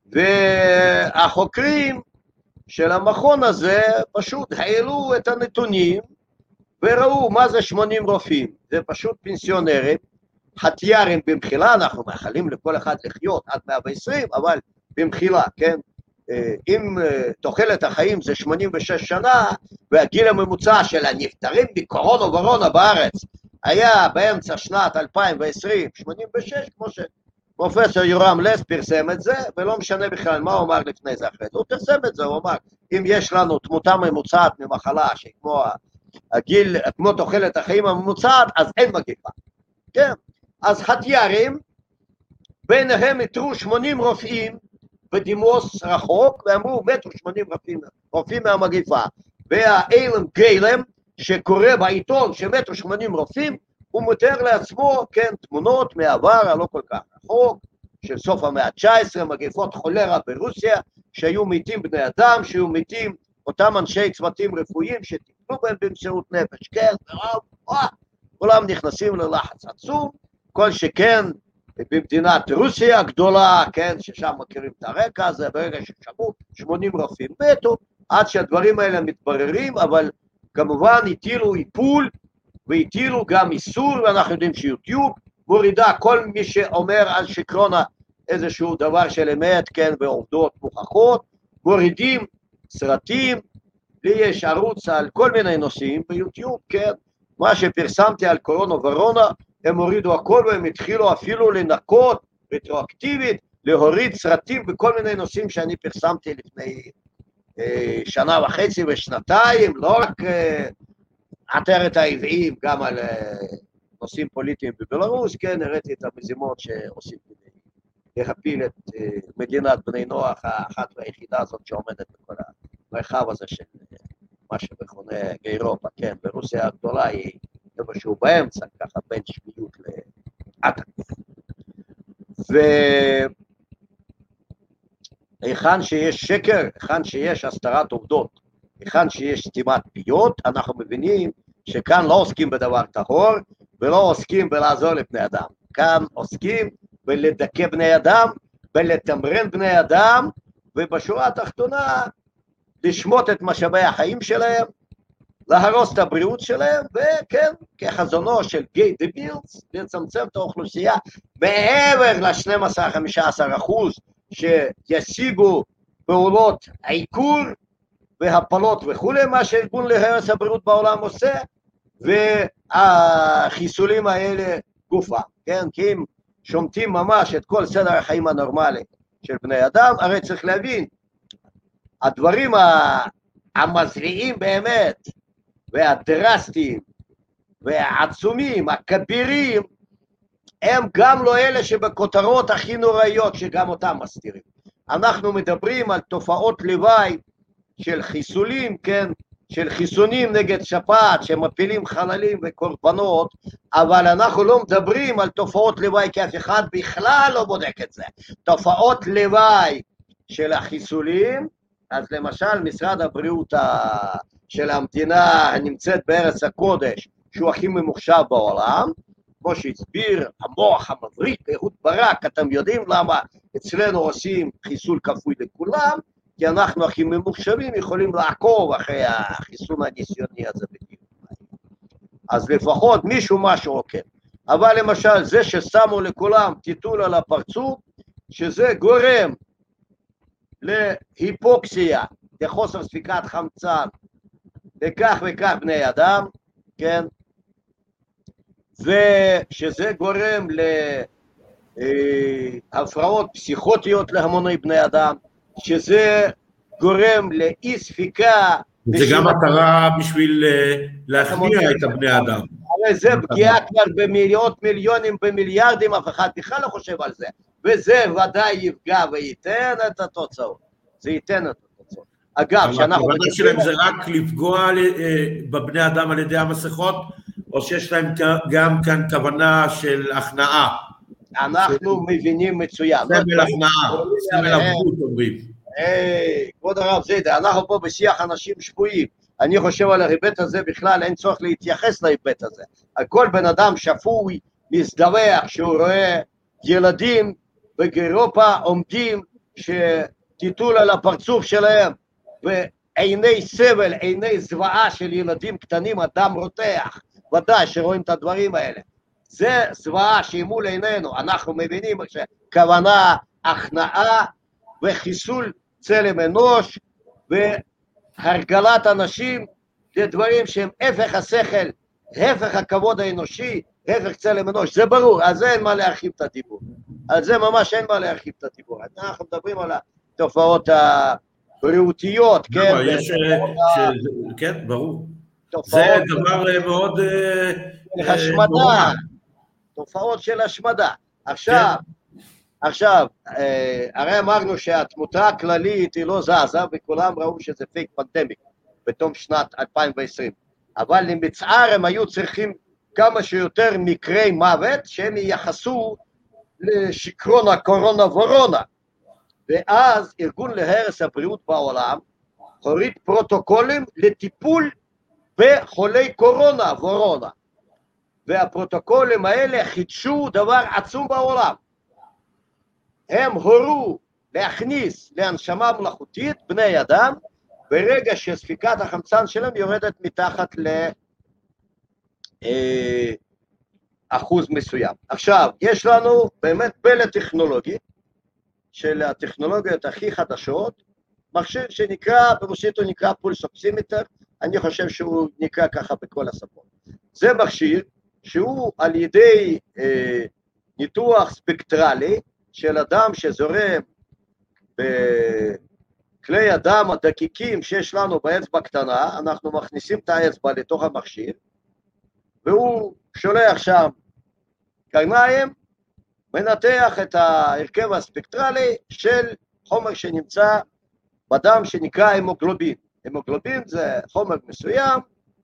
והחוקרים של המכון הזה פשוט העלו את הנתונים, וראו מה זה 80 רופאים, זה פשוט פנסיונרים, חטיירים במחילה, אנחנו מאחלים לכל אחד לחיות עד 120, אבל במחילה, כן? אם תוחלת החיים זה 86 שנה, והגיל הממוצע של הנפטרים בקורונה וברונה בארץ היה באמצע שנת 2020, 86, כמו שפרופסור יורם לס פרסם את זה, ולא משנה בכלל מה הוא אמר לפני זה אחרי זה, הוא פרסם את זה, הוא אמר, אם יש לנו תמותה ממוצעת ממחלה שכמו הגיל, כמו תוחלת החיים הממוצעת, אז אין מגיפה, כן? אז חטיירים, ביניהם יתרו 80 רופאים, בדימוס רחוק, ואמרו, מתו 80 רופאים מהמגיפה, והאילם גילם, שקורא בעיתון שמתו 80 רופאים, הוא מתאר לעצמו, כן, תמונות מעבר הלא כל כך רחוק, של סוף המאה ה-19, מגיפות חולרה ברוסיה, שהיו מתים בני אדם, שהיו מתים אותם אנשי צוותים רפואיים, שטיפלו בהם במסירות נפש, כן, כולם נכנסים ללחץ עצום, כל שכן, במדינת רוסיה הגדולה, כן, ששם מכירים את הרקע הזה, ברגע ששמעו 80 רופאים מתו, עד שהדברים האלה מתבררים, אבל כמובן הטילו איפול, והטילו גם איסור, ואנחנו יודעים שיוטיוב מורידה כל מי שאומר על שקרונה איזשהו דבר של אמת, כן, ועובדות מוכחות, מורידים סרטים, לי יש ערוץ על כל מיני נושאים ביוטיוב, כן, מה שפרסמתי על קורונה ורונה, הם הורידו הכל והם התחילו אפילו לנקות רטרואקטיבית, להוריד סרטים בכל מיני נושאים שאני פרסמתי לפני שנה וחצי ושנתיים, לא רק עטרת העוועים, גם על נושאים פוליטיים בבלרוס, כן, הראיתי את המזימות שעושים כדי להפיל את מדינת בני נוח, האחת והיחידה הזאת שעומדת בכל המרחב הזה של מה שמכונה אירופה, כן, ברוסיה הגדולה היא איפשהו באמצע, ככה בין שפיות לאטק. והיכן שיש שקר, היכן שיש הסתרת עובדות, היכן שיש סתימת פיות, אנחנו מבינים שכאן לא עוסקים בדבר טהור, ולא עוסקים בלעזור לבני אדם. כאן עוסקים בלדכא בני אדם, בלתמרן בני אדם, ובשורה התחתונה, לשמוט את משאבי החיים שלהם, להרוס את הבריאות שלהם, וכן, כחזונו של גיי דה מילס, לצמצם את האוכלוסייה מעבר ל-12-15% שישיגו פעולות עיקור והפלות וכו', מה שארגון להרס הבריאות בעולם עושה, והחיסולים האלה גופה, כן? כי אם שומטים ממש את כל סדר החיים הנורמלי של בני אדם, הרי צריך להבין, הדברים המזריעים באמת, והדרסטיים, והעצומים, הכבירים, הם גם לא אלה שבכותרות הכי נוראיות, שגם אותם מסתירים. אנחנו מדברים על תופעות לוואי של חיסולים, כן? של חיסונים נגד שפעת, שמפילים חללים וקורבנות, אבל אנחנו לא מדברים על תופעות לוואי, כי אף אחד בכלל לא בודק את זה. תופעות לוואי של החיסולים, אז למשל משרד הבריאות של המדינה הנמצאת בארץ הקודש, שהוא הכי ממוחשב בעולם, כמו שהסביר המוח המבריק, אהוד ברק, אתם יודעים למה אצלנו עושים חיסול כפוי לכולם, כי אנחנו הכי ממוחשבים יכולים לעקוב אחרי החיסון הניסיוני הזה בדיוק. אז לפחות מישהו משהו עוקב. אבל למשל זה ששמו לכולם טיטול על הפרצוף, שזה גורם להיפוקסיה, לחוסר ספיקת חמצן, וכך וכך בני אדם, כן? ושזה גורם להפרעות פסיכוטיות להמוני בני אדם, שזה גורם לאי ספיקה. זה גם מטרה בשביל להכניע את הבני אדם. הרי זה פגיעה כבר במאות מיליונים, במיליארדים, אף אחד בכלל לא חושב על זה. וזה ודאי יפגע וייתן את התוצאות. זה ייתן את התוצאות. אגב, שאנחנו... הכוונה שלהם זה רק לפגוע בבני אדם על ידי המסכות, או שיש להם גם כאן כוונה של הכנעה? אנחנו מבינים מצוין. סמל הכנעה, סמל עבדות אומרים. כבוד הרב זיידה, אנחנו פה בשיח אנשים שבויים. אני חושב על ההיבט הזה בכלל, אין צורך להתייחס להיבט הזה. כל בן אדם שפוי, מזדווח, שהוא רואה ילדים באירופה עומדים שטיטול על הפרצוף שלהם, ועיני סבל, עיני זוועה של ילדים קטנים, אדם רותח, ודאי שרואים את הדברים האלה. זה זוועה שהיא מול עינינו, אנחנו מבינים שכוונה, הכנעה וחיסול צלם אנוש והרגלת אנשים לדברים שהם הפך השכל, הפך הכבוד האנושי, הפך צלם אנוש, זה ברור, על זה אין מה להרחיב את הדיבור, על זה ממש אין מה להרחיב את הדיבור, אנחנו מדברים על התופעות הבריאותיות, כן? כן, ברור. זה דבר מאוד... השמדה, תופעות של השמדה. עכשיו, הרי אמרנו שהתמותה הכללית היא לא זזה, וכולם ראו שזה פייק פנדמיק בתום שנת 2020. אבל למצער הם היו צריכים כמה שיותר מקרי מוות, שהם ייחסו לשקרון הקורונה ורונה. ואז ארגון להרס הבריאות בעולם הוריד פרוטוקולים לטיפול בחולי קורונה ורונה. והפרוטוקולים האלה חידשו דבר עצום בעולם. הם הורו להכניס להנשמה מלאכותית בני אדם, ברגע שספיקת החמצן שלהם יורדת מתחת לאחוז מסוים. עכשיו, יש לנו באמת פלא טכנולוגי, של הטכנולוגיות הכי חדשות, מכשיר שנקרא, ברוסית הוא נקרא פולס אוקסימטר, אני חושב שהוא נקרא ככה בכל השפות. זה מכשיר שהוא על ידי ניתוח ספקטרלי של אדם שזורם בכלי הדם הדקיקים שיש לנו באצבע קטנה, אנחנו מכניסים את האצבע לתוך המכשיר, והוא שולח שם קרניים, מנתח את ההרכב הספקטרלי של חומר שנמצא בדם שנקרא המוגלובין. המוגלובין זה חומר מסוים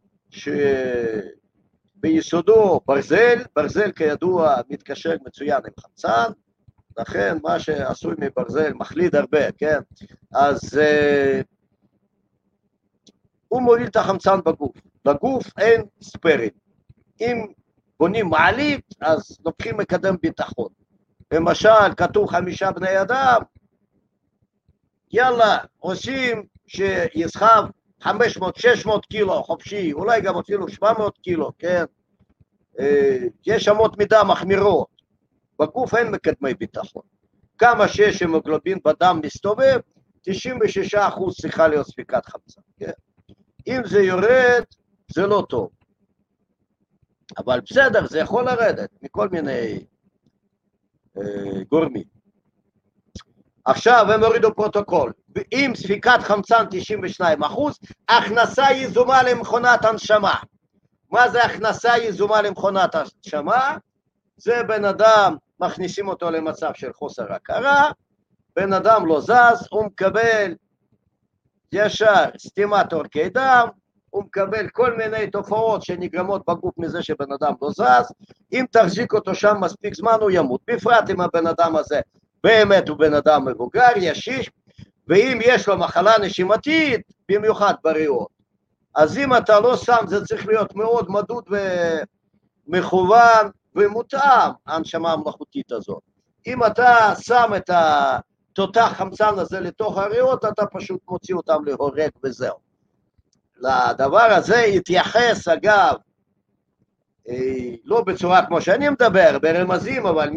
שביסודו ברזל, ברזל כידוע מתקשר מצוין עם חמצן, לכן מה שעשוי מברזל מחליד הרבה, כן? אז הוא מוביל את החמצן בגוף. לגוף אין ספרים. אם בונים מעלית, אז לוקחים מקדם ביטחון. למשל, כתוב 5 בני אדם, יאללה, עושים שיסחב 500-600 קילו חופשי, אולי גם אפילו 700 קילו, כן? יש אמות מידה מחמירות. בגוף אין מקדמי ביטחון. כמה שיש המוגלובין בדם מסתובב, 96% צריכה להיות ספיקת חמצן, כן? אם זה יורד, זה לא טוב. אבל בסדר, זה יכול לרדת מכל מיני גורמים. עכשיו הם הורידו פרוטוקול, עם ספיקת חמצן 92%, הכנסה יזומה למכונת הנשמה. מה זה הכנסה יזומה למכונת הנשמה? זה בן אדם, מכניסים אותו למצב של חוסר הכרה, בן אדם לא זז, הוא מקבל ישר סתימת עורקי דם, הוא מקבל כל מיני תופעות שנגרמות בגוף מזה שבן אדם לא זז, אם תחזיק אותו שם מספיק זמן הוא ימות, בפרט אם הבן אדם הזה באמת הוא בן אדם מבוגר, ישיש, ואם יש לו מחלה נשימתית, במיוחד בריאות. אז אם אתה לא שם, זה צריך להיות מאוד מדוד ומכוון ומותאם, ההנשמה המלאכותית הזאת. אם אתה שם את התותח חמצן הזה לתוך הריאות, אתה פשוט מוציא אותם להורג וזהו. לדבר הזה התייחס, אגב, לא בצורה כמו שאני מדבר, ברמזים, אבל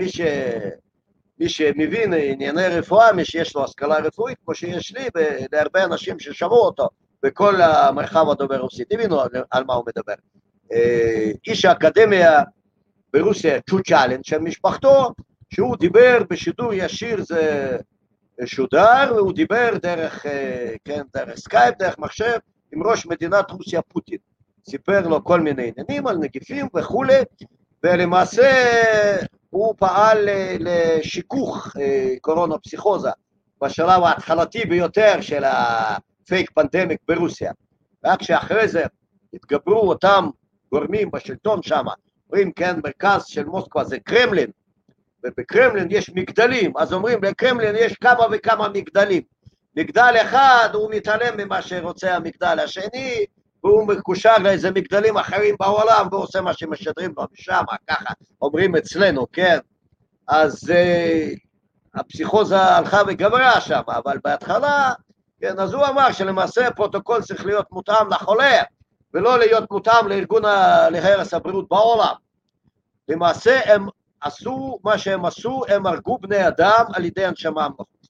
מי שמבין ענייני רפואה, מי שיש לו השכלה רפואית, כמו שיש לי, ולהרבה אנשים ששמעו אותו, בכל המרחב הדובר רוסית, הבינו על מה הוא מדבר. איש האקדמיה ברוסיה, צ'וצ'לין, של משפחתו, שהוא דיבר בשידור ישיר, זה שודר, והוא דיבר דרך סקייפ, דרך מחשב, עם ראש מדינת רוסיה פוטין. סיפר לו כל מיני עניינים על נגיפים וכו', ולמעשה הוא פעל לשיכוך קורונה פסיכוזה, בשלב ההתחלתי ביותר של הפייק פנדמיק ברוסיה. רק שאחרי זה התגברו אותם גורמים בשלטון שם, אומרים כן, מרכז של מוסקבה זה קרמלין, ובקרמלין יש מגדלים, אז אומרים לקרמלין יש כמה וכמה מגדלים. מגדל אחד הוא מתעלם ממה שרוצה המגדל השני, והוא מקושר לאיזה מגדלים אחרים בעולם, ועושה מה שמשדרים לו משם, ככה אומרים אצלנו, כן? אז הפסיכוזה הלכה וגברה שם, אבל בהתחלה, כן, אז הוא אמר שלמעשה הפרוטוקול צריך להיות מותאם לחולה, ולא להיות מותאם לארגון להרס הבריאות בעולם. למעשה הם עשו מה שהם עשו, הם הרגו בני אדם על ידי הנשמה מלאכותית.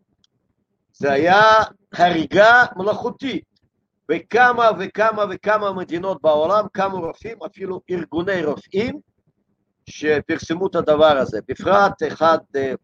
זה היה הריגה מלאכותית. בכמה וכמה וכמה מדינות בעולם, כמה רופאים, אפילו ארגוני רופאים, שפרסמו את הדבר הזה. בפרט אחד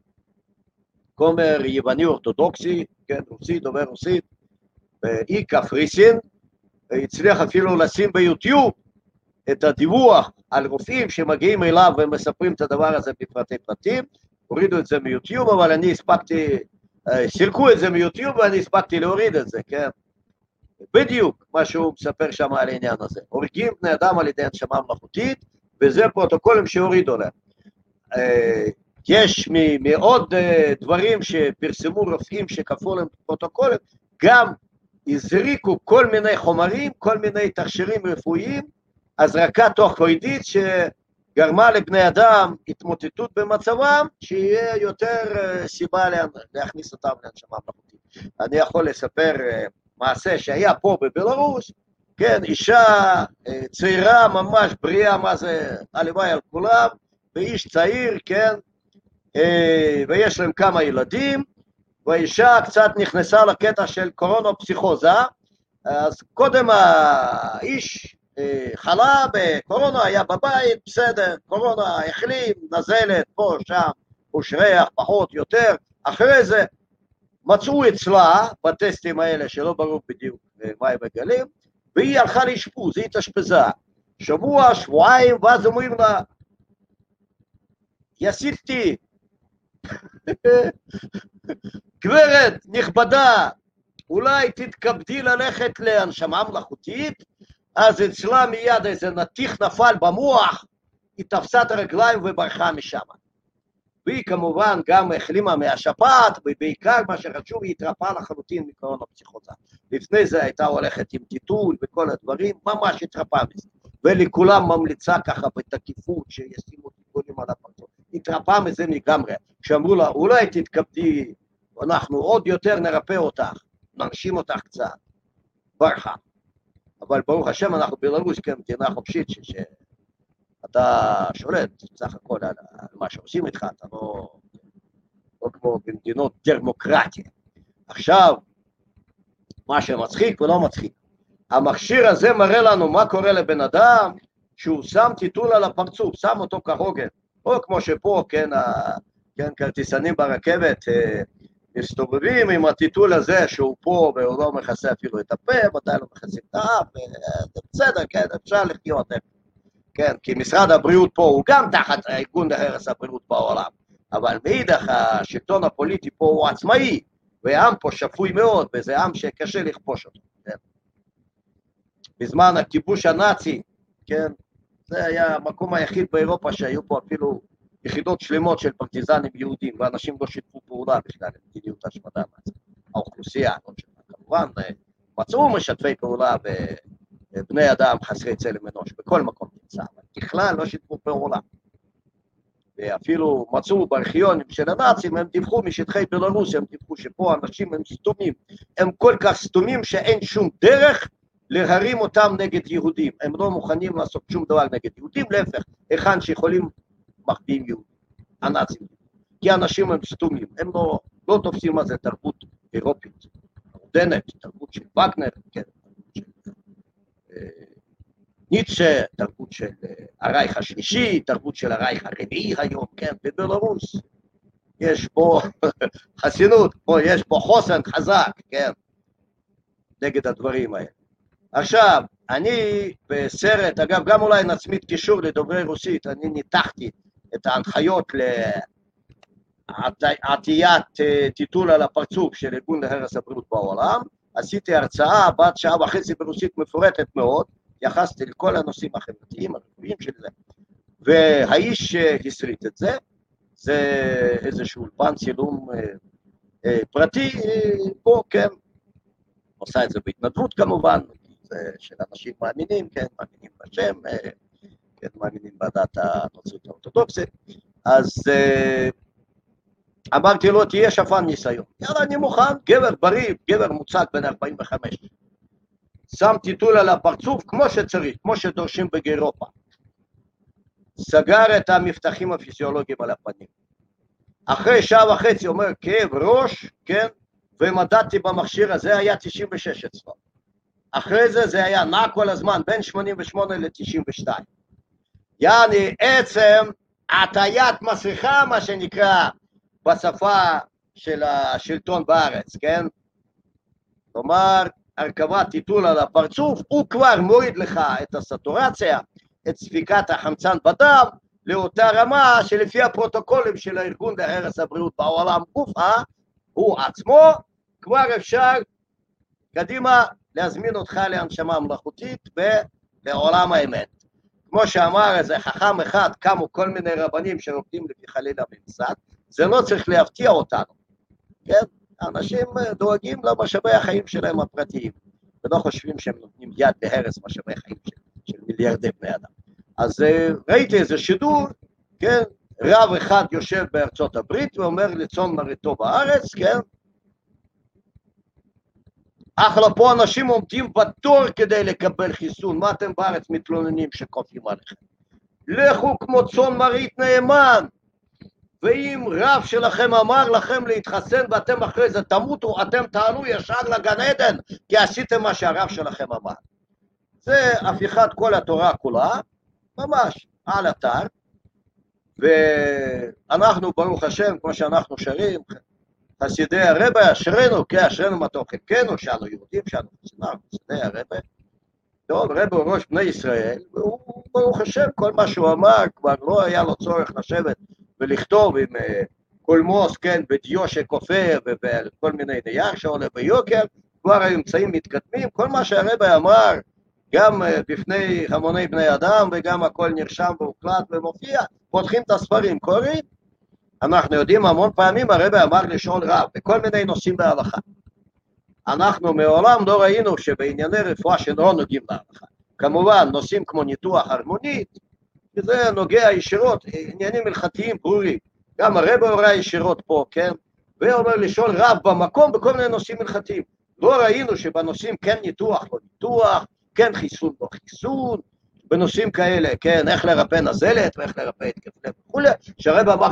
כומר יווני אורתודוקסי, כן, רוסי, דובר רוסית, באי קפריסין, הצליח אפילו לשים ביוטיוב את הדיווח על רופאים שמגיעים אליו ומספרים את הדבר הזה בפרטי פרטים, הורידו את זה מיוטיוב, אבל אני הספקתי, סילקו את זה מיוטיוב ואני הספקתי להוריד את זה, כן? בדיוק מה שהוא מספר שם על העניין הזה. הורגים בני אדם על ידי הנשמה מלאכותית, וזה פרוטוקולים שהורידו להם. יש מעוד דברים שפרסמו רופאים שכפו להם פרוטוקולים, גם הזריקו כל מיני חומרים, כל מיני תכשירים רפואיים, הזרקה תוך קוידית שגרמה לבני אדם התמוטטות במצבם, שיהיה יותר סיבה להכניס אותם להנשמה מלאכותית. אני יכול לספר מעשה שהיה פה בבלרוס, כן, אישה צעירה ממש בריאה, מה זה הלוואי על כולם, ואיש צעיר, כן, ויש להם כמה ילדים, והאישה קצת נכנסה לקטע של קורונה פסיכוזה, אז קודם האיש חלה בקורונה, היה בבית, בסדר, קורונה החלים, נזלת, פה, שם, אושריח, פחות, יותר, אחרי זה מצאו אצלה בטסטים האלה שלא ברור בדיוק מה הם מגלים, והיא הלכה לאשפוז, היא התאשפזה, שבוע, שבועיים, ואז אומרים לה, יסיתי, גברת נכבדה, אולי תתכבדי ללכת להנשמה מלאכותית, אז אצלה מיד איזה נתיך נפל במוח, היא תפסה את הרגליים וברחה משם. והיא כמובן גם החלימה מהשפעת, ובעיקר מה שחשוב, היא התרפאה לחלוטין מקורונה פסיכוזה. לפני זה הייתה הולכת עם טיטול וכל הדברים, ממש התרפאה מזה. ולכולם ממליצה ככה בתקיפות שישימו טיטולים על הפרצוף. התרפאה מזה לגמרי. כשאמרו לה, אולי תתכבדי, אנחנו עוד יותר נרפא אותך, נרשים אותך קצת, ברכה. אבל ברוך השם אנחנו בלרוס כמדינה חופשית, שאתה שולט סך הכל על מה שעושים איתך, אתה לא כמו במדינות דמוקרטיה. עכשיו, מה שמצחיק ולא מצחיק, המכשיר הזה מראה לנו מה קורה לבן אדם, שהוא שם טיטול על הפרצוף, שם אותו כהוגן, או כמו שפה, כן, כרטיסנים ברכבת, מסתובבים עם הטיטול הזה שהוא פה והוא לא מכסה אפילו את הפה, מתי לא מכסים את האף, זה בסדר, כן, אפשר לחיות, כן, כי משרד הבריאות פה הוא גם תחת ארגון להרס הבריאות בעולם, אבל מאידך השלטון הפוליטי פה הוא עצמאי, והעם פה שפוי מאוד, וזה עם שקשה לכבוש אותו, כן. בזמן הכיבוש הנאצי, כן, זה היה המקום היחיד באירופה שהיו פה אפילו יחידות שלמות של פרטיזנים יהודים, ואנשים לא שיתפו פעולה בכלל, מדיניות השמדה נאצית. האוכלוסייה, כמובן, מצאו משתפי פעולה בבני אדם חסרי צלם אנוש, בכל מקום נמצא, אבל בכלל לא שיתפו פעולה. ואפילו מצאו בארכיונים של הנאצים, הם דיווחו משטחי בלרוס, הם דיווחו שפה אנשים הם סתומים, הם כל כך סתומים שאין שום דרך להרים אותם נגד יהודים, הם לא מוכנים לעשות שום דבר נגד יהודים, להפך, היכן שיכולים מחביאים יהודים, הנאצים, כי אנשים הם סתומים, הם לא תופסים מה זה תרבות אירופית, מודרנית, תרבות של וגנר, כן, תרבות של ניטשה, תרבות של הרייך השלישי, תרבות של הרייך הרביעי היום, כן, בבלרוס, יש פה חסינות, פה יש פה חוסן חזק, כן, נגד הדברים האלה. עכשיו, אני בסרט, אגב, גם אולי נצמיד קישור לדוברי רוסית, אני ניתחתי את ההנחיות לעטיית טיטול על הפרצוף של ארגון להרס הבריאות בעולם, עשיתי הרצאה בת שעה וחצי ברוסית מפורטת מאוד, יחסתי לכל הנושאים החברתיים, הרפואיים של זה, והאיש הסריט את זה, זה איזשהו אולפן צילום פרטי, פה כן, עושה את זה בהתנדבות כמובן, זה של אנשים מאמינים, כן, מאמינים בשם, כן, מאמינים בדת הנוצרית האורתודוקסית, אז אמרתי לו, תהיה שפן ניסיון. יאללה, אני מוכן, גבר בריא, גבר מוצק בן 45. שם טיטול על הפרצוף כמו שצריך, כמו שדורשים באירופה. סגר את המפתחים הפיזיולוגיים על הפנים. אחרי שעה וחצי אומר, כאב ראש, כן, ומדדתי במכשיר הזה, היה 96 אצלו. אחרי זה, זה היה נע כל הזמן, בין 88 ל-92. יעני, עצם עטיית מסכה, מה שנקרא, בשפה של השלטון בארץ, כן? כלומר, הרכבת טיטול על הפרצוף, הוא כבר מוריד לך את הסטורציה, את ספיקת החמצן בדם, לאותה רמה שלפי הפרוטוקולים של הארגון להרס הבריאות בעולם גופה, הוא עצמו, כבר אפשר קדימה להזמין אותך להנשמה מלאכותית ולעולם האמת. כמו שאמר איזה חכם אחד, קמו כל מיני רבנים שרוקדים לפי חליל הממסד, זה לא צריך להפתיע אותנו, כן? אנשים דואגים למשאבי החיים שלהם הפרטיים, ולא חושבים שהם נותנים יד להרס משאבי חיים של מיליארדי בני אדם. אז ראיתי איזה שידור, כן? רב אחד יושב בארצות הברית ואומר לצאן מרעיתו בארץ, כן? אחלה, פה אנשים עומדים בתור כדי לקבל חיסון, מה אתם בארץ מתלוננים שכופים עליכם? לכו כמו צאן מרעית נאמן, ואם רב שלכם אמר לכם להתחסן ואתם אחרי זה תמותו, אתם תעלו ישר לגן עדן, כי עשיתם מה שהרב שלכם אמר. זה הפיכת כל התורה כולה, ממש, על אתר, ואנחנו ברוך השם, כמו שאנחנו שרים, חסידי הרבה, אשרנו, כי אשרנו מה תוך חלקנו, שאנו יהודים, שאנו חסידי הרבה. טוב, רבה הוא ראש בני ישראל, והוא ברוך השם, כל מה שהוא אמר, כבר לא היה לו צורך לשבת ולכתוב עם קולמוס, כן, בדיו שכופר וכל מיני נייר שעולה ביוקר, כבר האמצעים מתקדמים, כל מה שהרבה אמר, גם בפני המוני בני אדם, וגם הכל נרשם והוקלט ומופיע, פותחים את הספרים, קוראים, אנחנו יודעים המון פעמים הרב אמר לשאול רב, בכל מיני נושאים בהלכה. אנחנו מעולם לא ראינו שבענייני רפואה שלא נוגעים בהלכה. כמובן, נושאים כמו ניתוח הרמונית, וזה נוגע ישירות, עניינים הלכתיים ברורים. גם הרב הורה ישירות פה, כן? ואומר לשאול רב במקום בכל מיני נושאים הלכתיים. לא ראינו שבנושאים כן ניתוח, לא ניתוח, כן חיסון, לא חיסון, בנושאים כאלה, כן, איך לרפא נזלת ואיך לרפא התקף לב וכולי, שהרב אמר,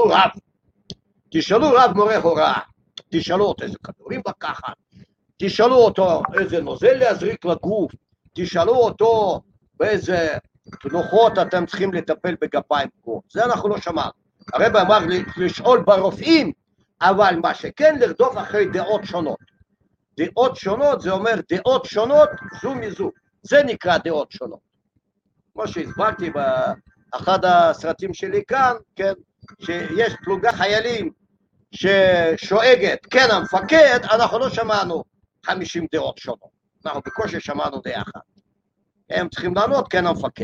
תשאלו רב מורה הוראה, תשאלו אותו איזה כדורים לקחת, תשאלו אותו איזה נוזל להזריק לגוף, תשאלו אותו באיזה תנוחות אתם צריכים לטפל בגפיים פה, זה אנחנו לא שמענו. הרב אמר לשאול ברופאים, אבל מה שכן לרדוף אחרי דעות שונות. דעות שונות זה אומר דעות שונות זו מזו, זה נקרא דעות שונות. כמו שהסברתי באחד הסרטים שלי כאן, כן, שיש פלוגה חיילים ששואגת, כן המפקד, אנחנו לא שמענו 50 דעות שונות, אנחנו בקושי שמענו דעה אחת. הם צריכים לענות, כן המפקד.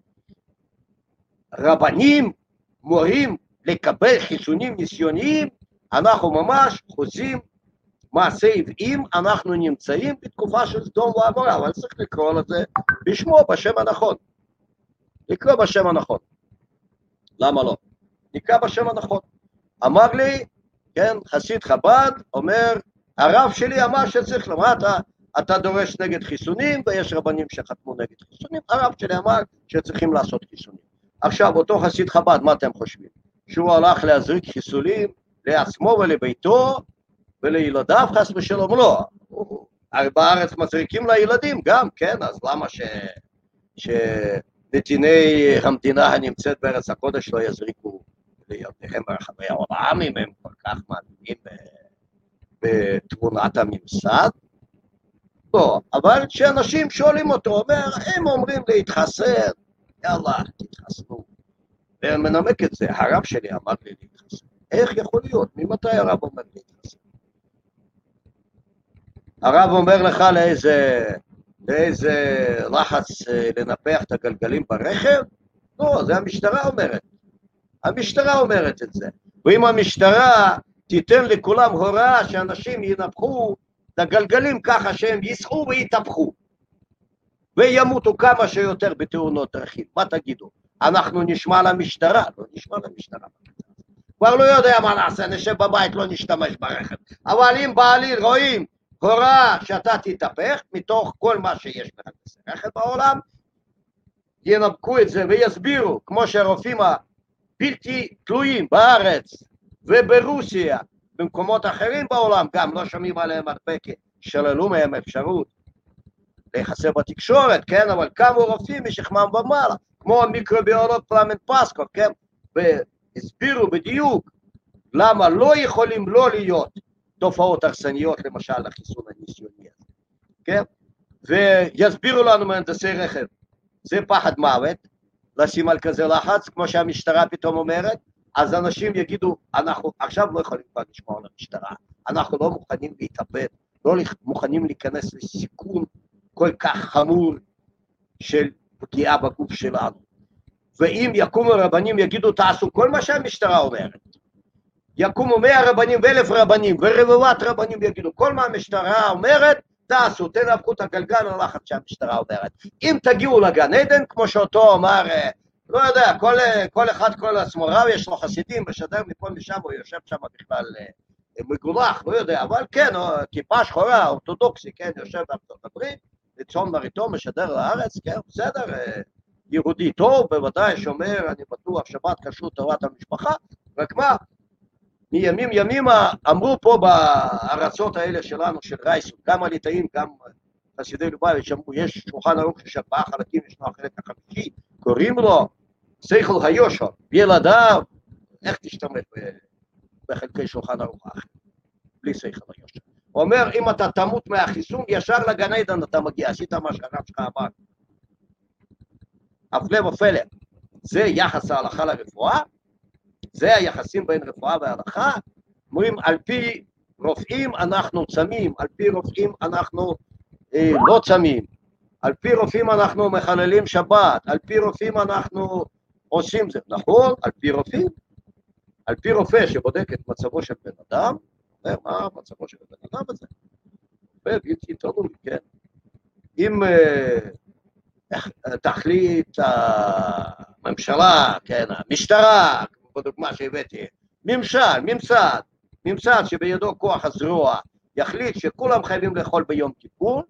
רבנים, מורים, לקבל חיסונים ניסיוניים, אנחנו ממש חוזים מעשה עוועים, אנחנו נמצאים בתקופה של סדום ועמורה, אבל צריך לקרוא לזה בשמו, בשם הנכון. לקרוא בשם הנכון. למה לא? נקרא בשם הנכון. אמר לי, כן, חסיד חב"ד, אומר, הרב שלי אמר שצריך, למה אתה דורש נגד חיסונים, ויש רבנים שחתמו נגד חיסונים, הרב שלי אמר שצריכים לעשות חיסונים. עכשיו, אותו חסיד חב"ד, מה אתם חושבים? שהוא הלך להזריק חיסונים לעצמו ולביתו, ולילדיו חס ושלום לא. בארץ מזריקים לילדים גם, כן, אז למה שנתיני המדינה הנמצאת בארץ הקודש לא יזריקו לילדיהם ברחבי העולם, אם הם כל כך מאמינים בתבונת הממסד? לא, אבל כשאנשים שואלים אותו, אומר, הם אומרים להתחסן, יאללה, תתחסנו. ומנמק את זה, הרב שלי אמר לי להתחסן. איך יכול להיות? ממתי הרב אומר להתחסן? הרב אומר לך לאיזה לחץ לנפח את הגלגלים ברכב? לא, זה המשטרה אומרת. המשטרה אומרת את זה. ואם המשטרה תיתן לכולם הוראה שאנשים ינפחו את הגלגלים ככה שהם יסחו ויתהפכו, וימותו כמה שיותר בתאונות דרכים, מה תגידו? אנחנו נשמע למשטרה? לא נשמע למשטרה. כבר לא יודע מה נעשה, נשב בבית, לא נשתמש ברכב. אבל אם בעליל רואים הוראה שאתה תתהפך מתוך כל מה שיש בהנדסי רכב בעולם, ינמקו את זה ויסבירו, כמו שהרופאים הבלתי תלויים בארץ וברוסיה, במקומות אחרים בעולם, גם לא שומעים עליהם הרבה, כי שללו מהם אפשרות להיחשף בתקשורת, כן, אבל קמו רופאים משכמם ומעלה, כמו המיקרוביולוג פלמן פסקוב, כן, והסבירו בדיוק למה לא יכולים לא להיות תופעות הרסניות, למשל לחיסון הניסיוני, כן, ויסבירו לנו מהנדסי רכב, זה פחד מוות, לשים על כזה לחץ, כמו שהמשטרה פתאום אומרת, אז אנשים יגידו, אנחנו עכשיו לא יכולים כבר לשמוע על המשטרה, אנחנו לא מוכנים להתאבד, לא מוכנים להיכנס לסיכון כל כך חמור של פגיעה בגוף שלנו. ואם יקומו רבנים יגידו, תעשו כל מה שהמשטרה אומרת, יקומו 100 רבנים ו1000 רבנים ורבבת רבנים יגידו, כל מה המשטרה אומרת, תעשו, תנפחו את הגלגל ללחץ שהמשטרה אומרת. אם תגיעו לגן עדן, כמו שאותו אמר, לא יודע, כל אחד, כל עצמו רב, יש לו חסידים, משדר מפה משם, הוא יושב שם בכלל מגולח, לא יודע, אבל כן, כיפה שחורה, אורתודוקסי, כן, יושב בארצות הברית, לצום מריתו, משדר לארץ, כן, בסדר, יהודי טוב, בוודאי שומר, אני בטוח, שבת כשרות תורת המשפחה, רק מה, מימים ימימה אמרו פה בארצות האלה שלנו, של רייסון, גם הליטאים, גם חסידי לובביץ' אמרו, יש שולחן ערוך של 4 חלקים, ישנו החלק החמישי, קוראים לו שכל היושר, ילדיו, איך תשתמש בחלקי שולחן ערוך אחר, בלי שכל היושר. הוא אומר, אם אתה תמות מהחיסון, ישר לגן עדן אתה מגיע, עשית מה שהרב שלך אמר. הפלא ופלא, זה יחס ההלכה לרפואה, זה היחסים בין רפואה והלכה, אומרים, על פי רופאים אנחנו צמים, על פי רופאים אנחנו לא צמים, על פי רופאים אנחנו מחללים שבת, על פי רופאים אנחנו עושים זה, נכון? על פי רופאים. על פי רופא שבודק את מצבו של בן אדם, אומר מה מצבו של בן אדם הזה. ובלתי תלוי, כן. אם תחליט הממשלה, כן, המשטרה, בדוגמה שהבאתי, ממסד שבידו כוח הזרוע, יחליט שכולם חייבים לאכול ביום כיפור,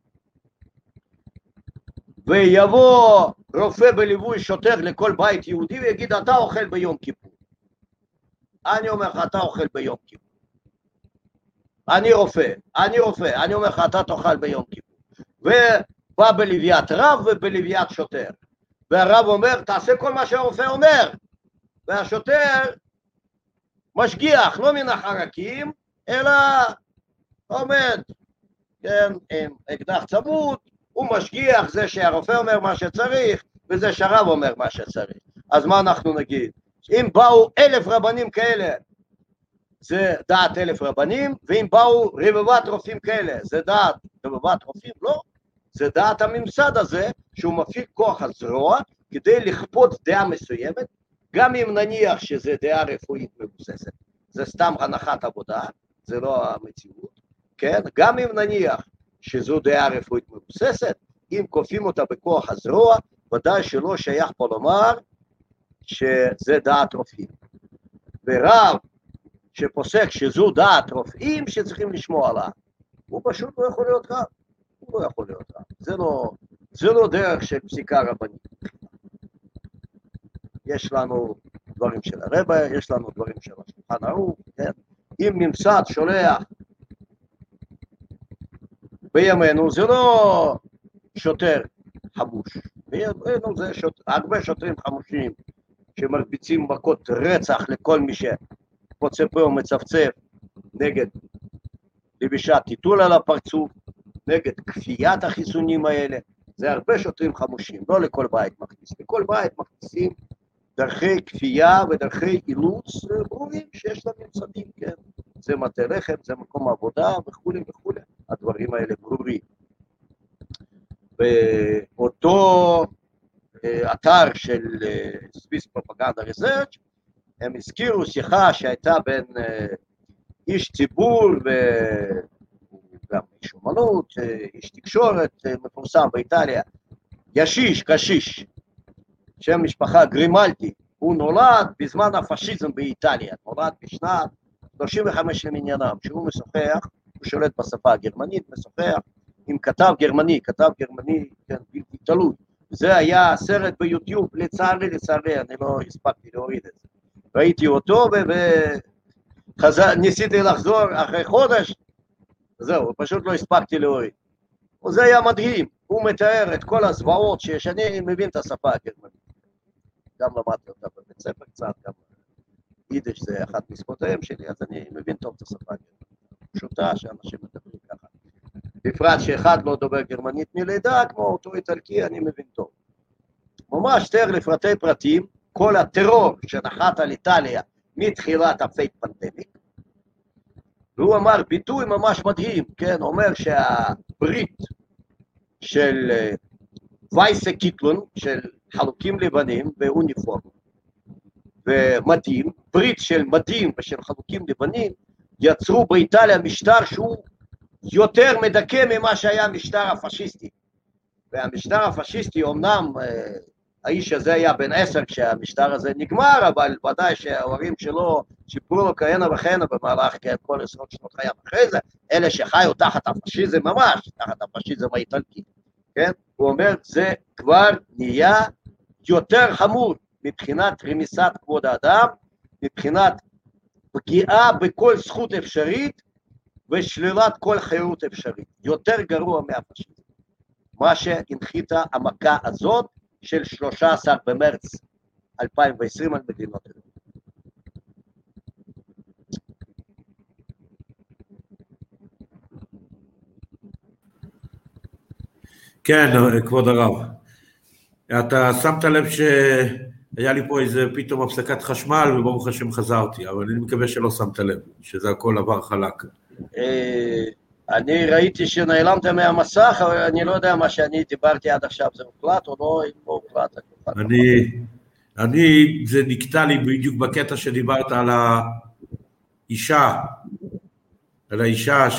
ויבוא רופא בליווי שוטר לכל בית יהודי ויגיד, אתה אוכל ביום כיפור. אני אומר לך, אתה אוכל ביום כיפור. אני רופא, אני אומר לך, אתה תאכל ביום כיפור. ובא בלוויית רב ובלוויית שוטר. והרב אומר, תעשה כל מה שהרופא אומר. והשוטר משגיח, לא מן החרקים, אלא עומד, כן, עם אקדח צמוד, הוא משגיח, זה שהרופא אומר מה שצריך, וזה שהרב אומר מה שצריך. אז מה אנחנו נגיד? אם באו 1000 רבנים כאלה, זה דעת 1000 רבנים, ואם באו רבבת רופאים כאלה, זה דעת רבבת רופאים? לא. זה דעת הממסד הזה, שהוא מפעיל כוח הזרוע, כדי לכפות דעה מסוימת, גם אם נניח שזה דעה רפואית מבוססת, זה סתם הנחת עבודה, זה לא המציאות, כן? גם אם נניח שזו דעה רפואית מבוססת, אם כופים אותה בכוח הזרוע, ודאי שלא שייך פה לומר שזה דעת רופאים. ורב שפוסק שזו דעת רופאים שצריכים לשמוע עליה, הוא פשוט לא יכול להיות רב, הוא לא יכול להיות רב. זה לא דרך של פסיקה רבנית. יש לנו דברים של הרבה, יש לנו דברים של השולחן ערוך, כן? אם ממסד שולח בימינו, זה לא שוטר חמוש, בימינו זה הרבה שוטרים חמושים שמרביצים מכות רצח לכל מי שפוצה פה ומצפצף נגד לבישת טיטול על הפרצוף, נגד כפיית החיסונים האלה, זה הרבה שוטרים חמושים, לא לכל בית מכניס, לכל בית מכניסים דרכי כפייה ודרכי אילוץ ברורים שיש לממסדים, כן, זה מטה לחם, זה מקום עבודה וכו' וכו', הדברים האלה ברורים. באותו אתר של סוויס פרופגנדה ריסרצ' הם הזכירו שיחה שהייתה בין איש ציבור וגם איש אומנות, איש תקשורת מפורסם באיטליה, קשיש, שם משפחה גרימלדי, הוא נולד בזמן הפשיזם באיטליה, נולד בשנת 35 למניינם, שהוא משוחח, הוא שולט בשפה הגרמנית, משוחח עם כתב גרמני, כן, בלתי תלוי. זה היה סרט ביוטיוב, לצערי, אני לא הספקתי להוריד את זה. ראיתי אותו וניסיתי לחזור אחרי חודש, זהו, פשוט לא הספקתי להוריד. וזה היה מדהים, הוא מתאר את כל הזוועות שיש, אני מבין את השפה הגרמנית. גם למדתי אותה בבית ספר קצת, גם יידיש זה אחת משפותיהם שלי, אז אני מבין טוב את השפה הגרמנית. פשוטה שאנשים מדברים ככה. בפרט שאחד לא דובר גרמנית מלידה, כמו אותו איטלקי, אני מבין טוב. ממש תאר לפרטי פרטים, כל הטרור שנחת על איטליה מתחילת הפייק פנדמיק, והוא אמר ביטוי ממש מדהים, כן, אומר שהברית של וייסה קיטלון, של חלוקים לבנים באוניפורם ומדים, ברית של מדים ושל חלוקים לבנים, יצרו באיטליה משטר שהוא יותר מדכא ממה שהיה המשטר הפשיסטי. והמשטר הפשיסטי, אמנם האיש הזה היה בן 10 כשהמשטר הזה נגמר, אבל ודאי שההורים שלו שיפרו לו כהנה וכהנה במהלך כל 20 שנות חייו אחרי זה, אלה שחיו תחת הפשיזם ממש, תחת הפשיזם האיטלקי, כן? הוא אומר, זה כבר נהיה יותר חמור מבחינת רמיסת כבוד האדם, מבחינת פגיעה בכל זכות אפשרית, ושלילת כל חירות אפשרית, יותר גרוע מהפשיזם. מה שהנחיתה המכה הזאת של 13 במרץ 2020 על מדינות אירופה. כן, כבוד הרב. אתה שמת לב שהיה לי פה איזה פתאום הפסקת חשמל, וברוך השם חזרתי, אבל אני מקווה שלא שמת לב, שזה הכל עבר חלק. אני ראיתי שנעלמת מהמסך, אבל אני לא יודע מה שאני דיברתי עד עכשיו, זה הוקלט או לא, אם לא הוקלט. זה נקטע לי בדיוק בקטע שדיברת על האישה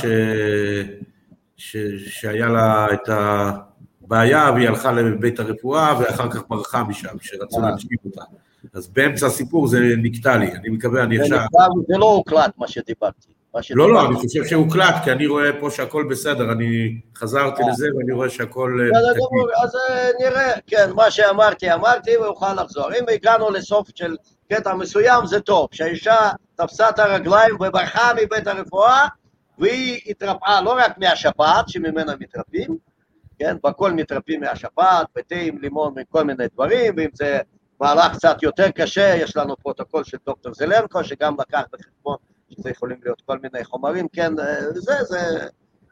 שהיה לה את הבעיה, והיא הלכה לבית הרפואה, ואחר כך ברחה משם, שרצו להמשיך אותה. אז באמצע הסיפור זה נקטע לי, אני מקווה, אני עכשיו... זה לא הוקלט מה שדיברתי. לא, אני חושב שהוקלט, כי אני רואה פה שהכל בסדר, אני חזרתי לזה ואני רואה שהכל... אז נראה, כן, מה שאמרתי, ואוכל לחזור. אם הגענו לסוף של קטע מסוים, זה טוב, שהאישה תפסה את הרגליים וברחה מבית הרפואה, והיא התרפאה לא רק מהשפעת, שממנה מתרפים, כן, בכל מתרפים מהשפעת, בתה עם לימון וכל מיני דברים, ואם זה מהלך קצת יותר קשה, יש לנו פרוטוקול של דוקטור זלנקו, שגם לקח בחשבון, שזה יכולים להיות כל מיני חומרים, כן, זה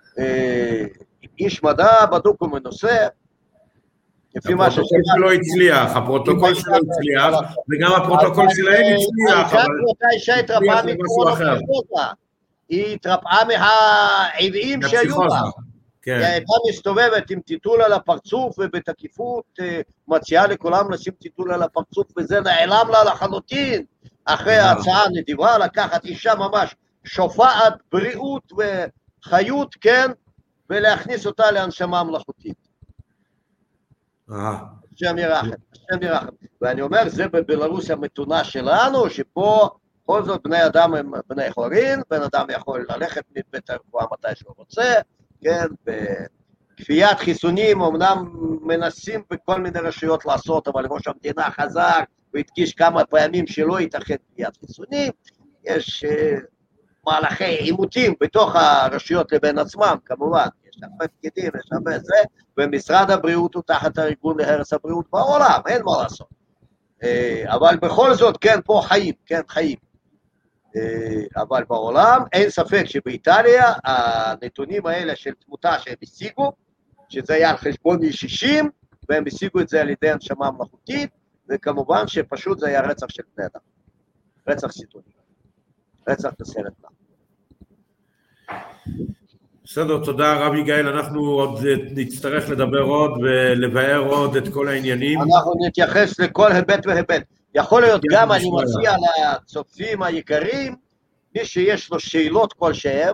איש מדע, בדוק ומנוסה, הפרוטוקול שלו הצליח, וגם הפרוטוקול שלהם הצליח, אבל... אותה אישה התרפאה מקורונה, היא התרפאה מהעוועים שהיו לה, היא הייתה מסתובבת עם טיטול על הפרצוף, ובתקיפות מציעה לכולם לשים טיטול על הפרצוף, וזה נעלם לה לחלוטין, אחרי ההצעה הנדיבה, לקחת אישה ממש שופעת בריאות וחיות, כן, ולהכניס אותה להנשמה מלאכותית. השם ירחם. ואני אומר, זה בבלרוס המתונה שלנו, שפה כל זאת בני אדם הם בני חורין, בן אדם יכול ללכת מבית הרפואה מתי שהוא רוצה, כן, בכפיית חיסונים, אמנם מנסים בכל מיני רשויות לעשות, אבל ראש המדינה חזר, והדגיש כמה פעמים שלא ייתכן כפיית חיסונים, יש מהלכי עימותים בתוך הרשויות לבין עצמם, כמובן, יש הרבה פקידים, יש הרבה זה, ומשרד הבריאות הוא תחת הארגון להרס הבריאות בעולם, אין מה לעשות. אבל בכל זאת, כן, פה חיים, כן, חיים. אבל בעולם אין ספק שבאיטליה הנתונים האלה של תמותה שהם השיגו, שזה היה על חשבון ישישים, והם השיגו את זה על ידי הנשמה מלאכותית, וכמובן שפשוט זה היה רצח של בני אדם, רצח סיטוני, רצח בסרט נע. בסדר, תודה רב יגאל, אנחנו עוד נצטרך לדבר עוד ולבאר עוד את כל העניינים. אנחנו נתייחס לכל היבט והיבט. יכול להיות גם, אני מציע לצופים היקרים, מי שיש לו שאלות כלשהם,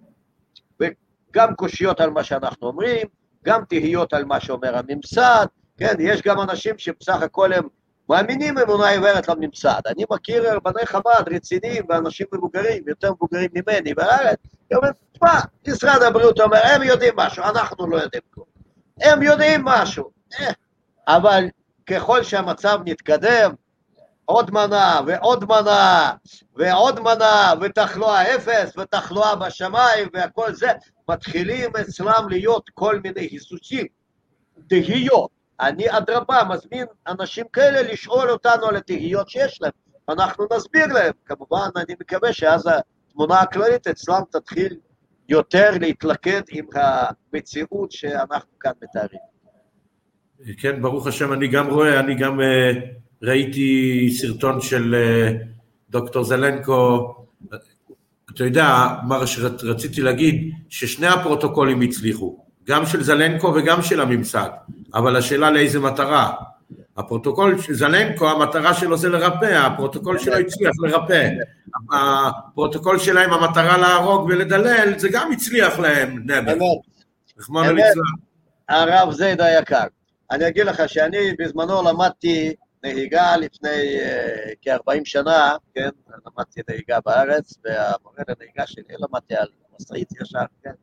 וגם קושיות על מה שאנחנו אומרים, גם תהיות על מה שאומר הממסד, כן, יש גם אנשים שבסך הכל הם מאמינים אמונה עיוורת לממסד. אני מכיר רבני חב"ד רציניים ואנשים מבוגרים, יותר מבוגרים ממני בארץ, אומרים, מה, משרד הבריאות אומר, הם יודעים משהו, אנחנו לא יודעים כלום. הם יודעים משהו, אבל ככל שהמצב נתקדם, עוד מנה ועוד מנה ועוד מנה ותחלואה אפס ותחלואה בשמיים והכל זה, מתחילים אצלם להיות כל מיני היסוסים, תהיות. אני אדרבה מזמין אנשים כאלה לשאול אותנו על התהיות שיש להם, אנחנו נסביר להם, כמובן אני מקווה שאז התמונה הכללית אצלם תתחיל יותר להתלכד עם המציאות שאנחנו כאן מתארים. כן, ברוך השם, אני גם רואה, אני גם ראיתי סרטון של דוקטור זלנקו, אתה יודע, מה שרציתי להגיד, ששני הפרוטוקולים הצליחו, גם של זלנקו וגם של הממסד, אבל השאלה לאיזה מטרה. הפרוטוקול של זלנקו, המטרה שלו זה לרפא, הפרוטוקול שלו הצליח לרפא, הפרוטוקול שלהם, המטרה להרוג ולדלל, זה גם הצליח להם, נבר. אמת, הרב זייד היקר, אני אגיד לך שאני בזמנו למדתי נהיגה לפני כ-40 שנה, כן, למדתי נהיגה בארץ, והמורה לנהיגה שלי למדתי על משאית ישר, כן,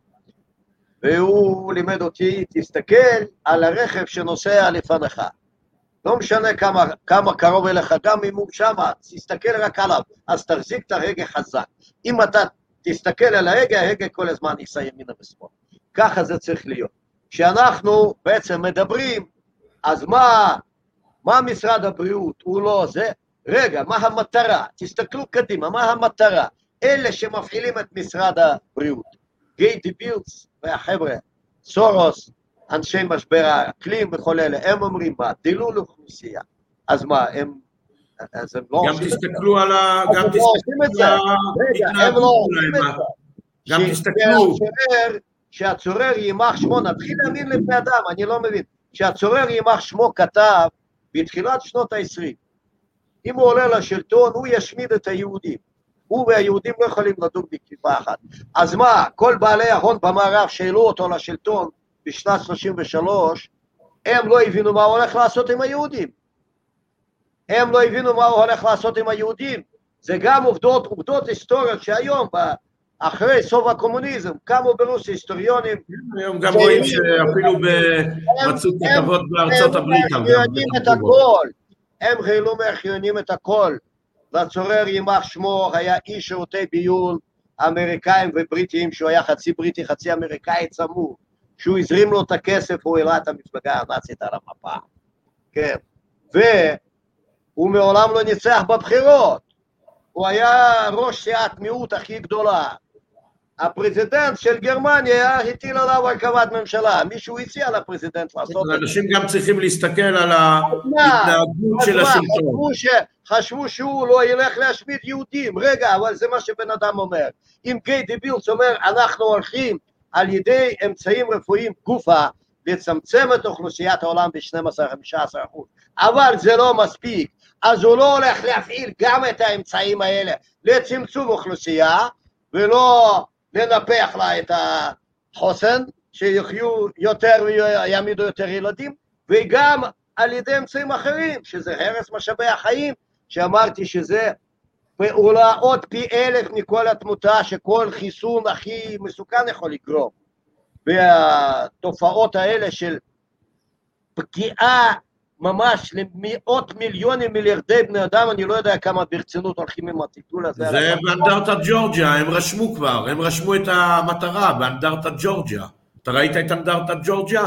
והוא לימד אותי, תסתכל על הרכב שנוסע לפניך, לא משנה כמה קרוב אליך, גם אם הוא שמה, תסתכל רק עליו, אז תחזיק את ההגה חזק. אם אתה תסתכל על ההגה כל הזמן ייסע ימינה ושמאל. ככה זה צריך להיות. כשאנחנו בעצם מדברים, אז מה משרד הבריאות? הוא לא זה. רגע, מה המטרה? תסתכלו קדימה, מה המטרה? אלה שמפעילים את משרד הבריאות, גיידי בילס והחבר'ה, סורוס, אנשי משבר האקלים וכל אלה, הם אומרים מה? דילול אוכלוסייה. אז מה, הם לא גם תסתכלו על ה... גם תסתכלו. שהצורר יימח שמו, נתחיל להאמין לבני אדם, אני לא מבין. שהצורר יימח שמו כתב בתחילת שנות ה-20, אם הוא עולה לשלטון, הוא ישמיד את היהודים. הוא והיהודים לא יכולים לדון בכפיפה אחת. אז מה, כל בעלי ההון במערב שהעלו אותו לשלטון בשנת 33, הם לא הבינו מה הוא הולך לעשות עם היהודים. הם לא הבינו מה הוא הולך לעשות עם היהודים. זה גם עובדות היסטוריות שהיום, אחרי סוף הקומוניזם, קמו ברוסיה היסטוריונים. היום גם רואים שאפילו מצאו כתבות בארצות הברית. הם גילו מארכיונים את הכל. לצורר יימח שמו היה איש שירותי ביון אמריקאים ובריטיים, שהוא היה חצי בריטי, חצי אמריקאי צמוד. שהוא הזרים לו את הכסף, הוא העלה את המפלגה הנאצית על המפה. כן. והוא מעולם לא ניצח בבחירות. הוא היה ראש סיעת מיעוט הכי גדולה. הפרזידנט של גרמניה הטיל עליו הרכבת ממשלה. מישהו הציע לפרזידנט לעשות את זה. אנשים גם צריכים להסתכל על ההתנהגות של השלטון. חשבו שהוא לא ילך להשמיד יהודים. רגע, אבל זה מה שבן אדם אומר. אם גיי דיבילס אומר, אנחנו הולכים על ידי אמצעים רפואיים גופה, לצמצם את אוכלוסיית העולם ב-12-15%. אבל זה לא מספיק. אז הוא לא הולך להפעיל גם את האמצעים האלה לצמצום אוכלוסייה, ולא לנפח לה את החוסן, שיחיו יותר ויעמידו יותר ילדים, וגם על ידי אמצעים אחרים, שזה הרס משאבי החיים, שאמרתי שזה פעולה עוד פי 1000 מכל התמותה, שכל חיסון הכי מסוכן יכול לגרום. והתופעות האלה של פגיעה ממש למאות מיליונים מיליארדי בני אדם, אני לא יודע כמה ברצינות הולכים עם הטיפול הזה. זה באנדרטת ג'ורג'יה, הם רשמו כבר, הם רשמו את המטרה באנדרטת ג'ורג'יה. אתה ראית את אנדרטת ג'ורג'יה?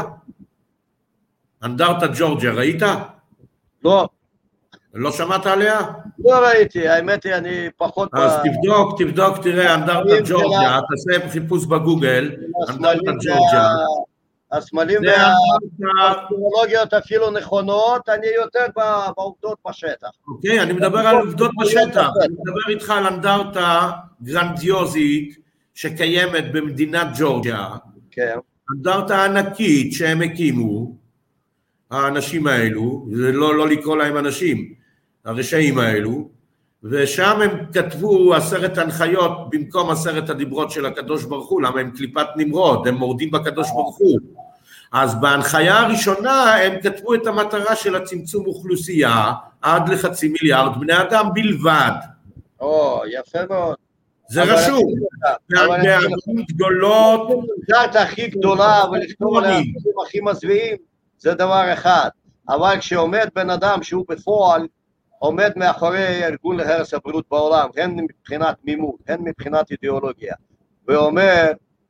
אנדרטת ג'ורג'יה, ראית? לא. לא שמעת עליה? לא ראיתי, האמת היא אני פחות... אז תבדוק, תראה, אנדרטת ג'ורג'יה, תעשה חיפוש בגוגל, אנדרטת ג'ורג'יה. הסמלים והטכנולוגיות אפילו נכונות, אני יותר בעובדות בשטח. אוקיי, אני מדבר על עובדות בשטח, אני מדבר איתך על אנדרטה גרנדיוזית שקיימת במדינת ג'ורג'יה, אנדרטה ענקית שהם הקימו, האנשים האלו, זה לא לקרוא להם אנשים, הרשעים האלו, ושם הם כתבו 10 הנחיות במקום 10 הדיברות של הקדוש ברוך הוא, למה הם קליפת נמרוד, הם מורדים בקדוש ברוך הוא. אז בהנחיה הראשונה הם כתבו את המטרה של הצמצום אוכלוסייה עד ל500 מיליארד בני אדם בלבד. יפה מאוד. זה רשום. והערים גדולות. המסגרת הכי גדולה ולכתוב על הערים הכי מזוויעים, זה דבר אחד. אבל כשעומד בן אדם שהוא בפועל, עומד מאחורי ארגון להרס הבריאות בעולם, הן מבחינת מימון, הן מבחינת אידיאולוגיה, ואומר...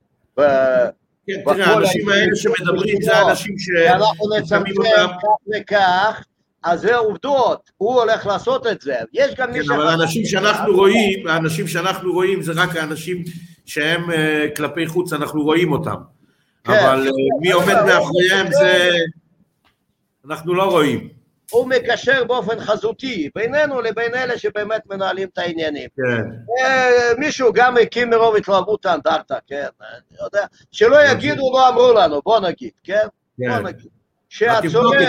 תראה, האנשים האלה שמדברים זה האנשים שאנחנו נצמצם כך וכך, אז זה עובדות, הוא הולך לעשות את זה. יש גם מי אבל האנשים שאנחנו רואים זה רק האנשים שהם כלפי חוץ, אנחנו רואים אותם. אבל מי עומד מאחוריהם זה... אנחנו לא רואים. הוא מקשר באופן חזותי בינינו לבין אלה שבאמת מנהלים את העניינים. מישהו גם הקים מרוב התלהבות האנדרטה, כן? אני יודע. שלא יגידו, לא אמרו לנו, בוא נגיד, כן? בוא נגיד. שהצורר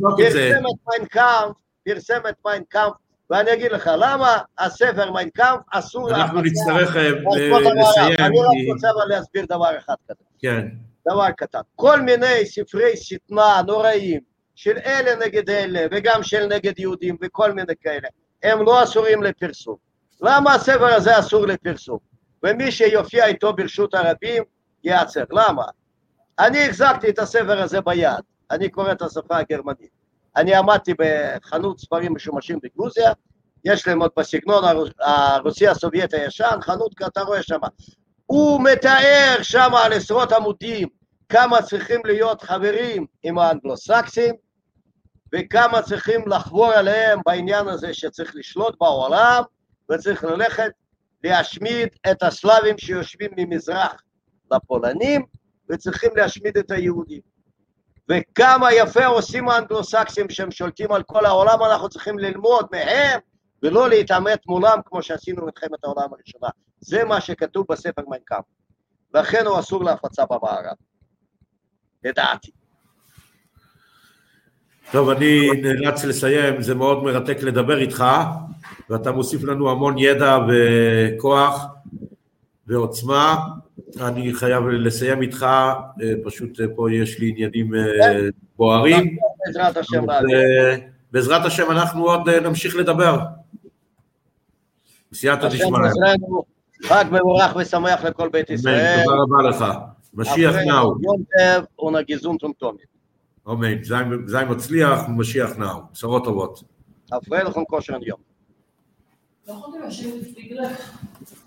פרסם את מיין קאמפ, ואני אגיד לך, למה הספר מיין קאמפ אסור... אנחנו נצטרך לסיים. אני רק רוצה להסביר דבר אחד קטן. כן. דבר קטן. כל מיני ספרי שטנה נוראים, של אלה נגד אלה, וגם של נגד יהודים, וכל מיני כאלה, הם לא אסורים לפרסום. למה הספר הזה אסור לפרסום? ומי שיופיע איתו ברשות הרבים, יעצר. למה? אני החזקתי את הספר הזה ביד, אני קורא את השפה הגרמנית. אני עמדתי בחנות ספרים משומשים בגרוזיה, יש להם עוד בסגנון הרוסי הסובייטי הישן, חנות, אתה רואה שם. הוא מתאר שם על עשרות עמודים, כמה צריכים להיות חברים עם האנגלוסקסים, וכמה צריכים לחבור עליהם בעניין הזה שצריך לשלוט בעולם, וצריך ללכת להשמיד את הסלאבים שיושבים ממזרח לפולנים, וצריכים להשמיד את היהודים. וכמה יפה עושים האנגלוסקסים שהם שולטים על כל העולם, אנחנו צריכים ללמוד מהם, ולא להתעמת מולם כמו שעשינו במלחמת העולם הראשונה. זה מה שכתוב בספר מיין קאמפ. לכן הוא אסור להפצה במערב. לדעתי. טוב, אני נאלץ לסיים, זה מאוד מרתק לדבר איתך, ואתה מוסיף לנו המון ידע וכוח ועוצמה. אני חייב לסיים איתך, פשוט פה יש לי עניינים בוערים. בעזרת השם. בעזרת השם אנחנו עוד נמשיך לדבר. בסייעתא דשמיא. חג מבורך ושמח לכל בית ישראל. תודה רבה לך. משיח נאו. יום טוב ונגיזון תומתומית. אמן, זי מצליח ומשיח נאו. בשורות טובות. אפריל לכם כושר יום. לא יכולתי להשאיר לפליג לך.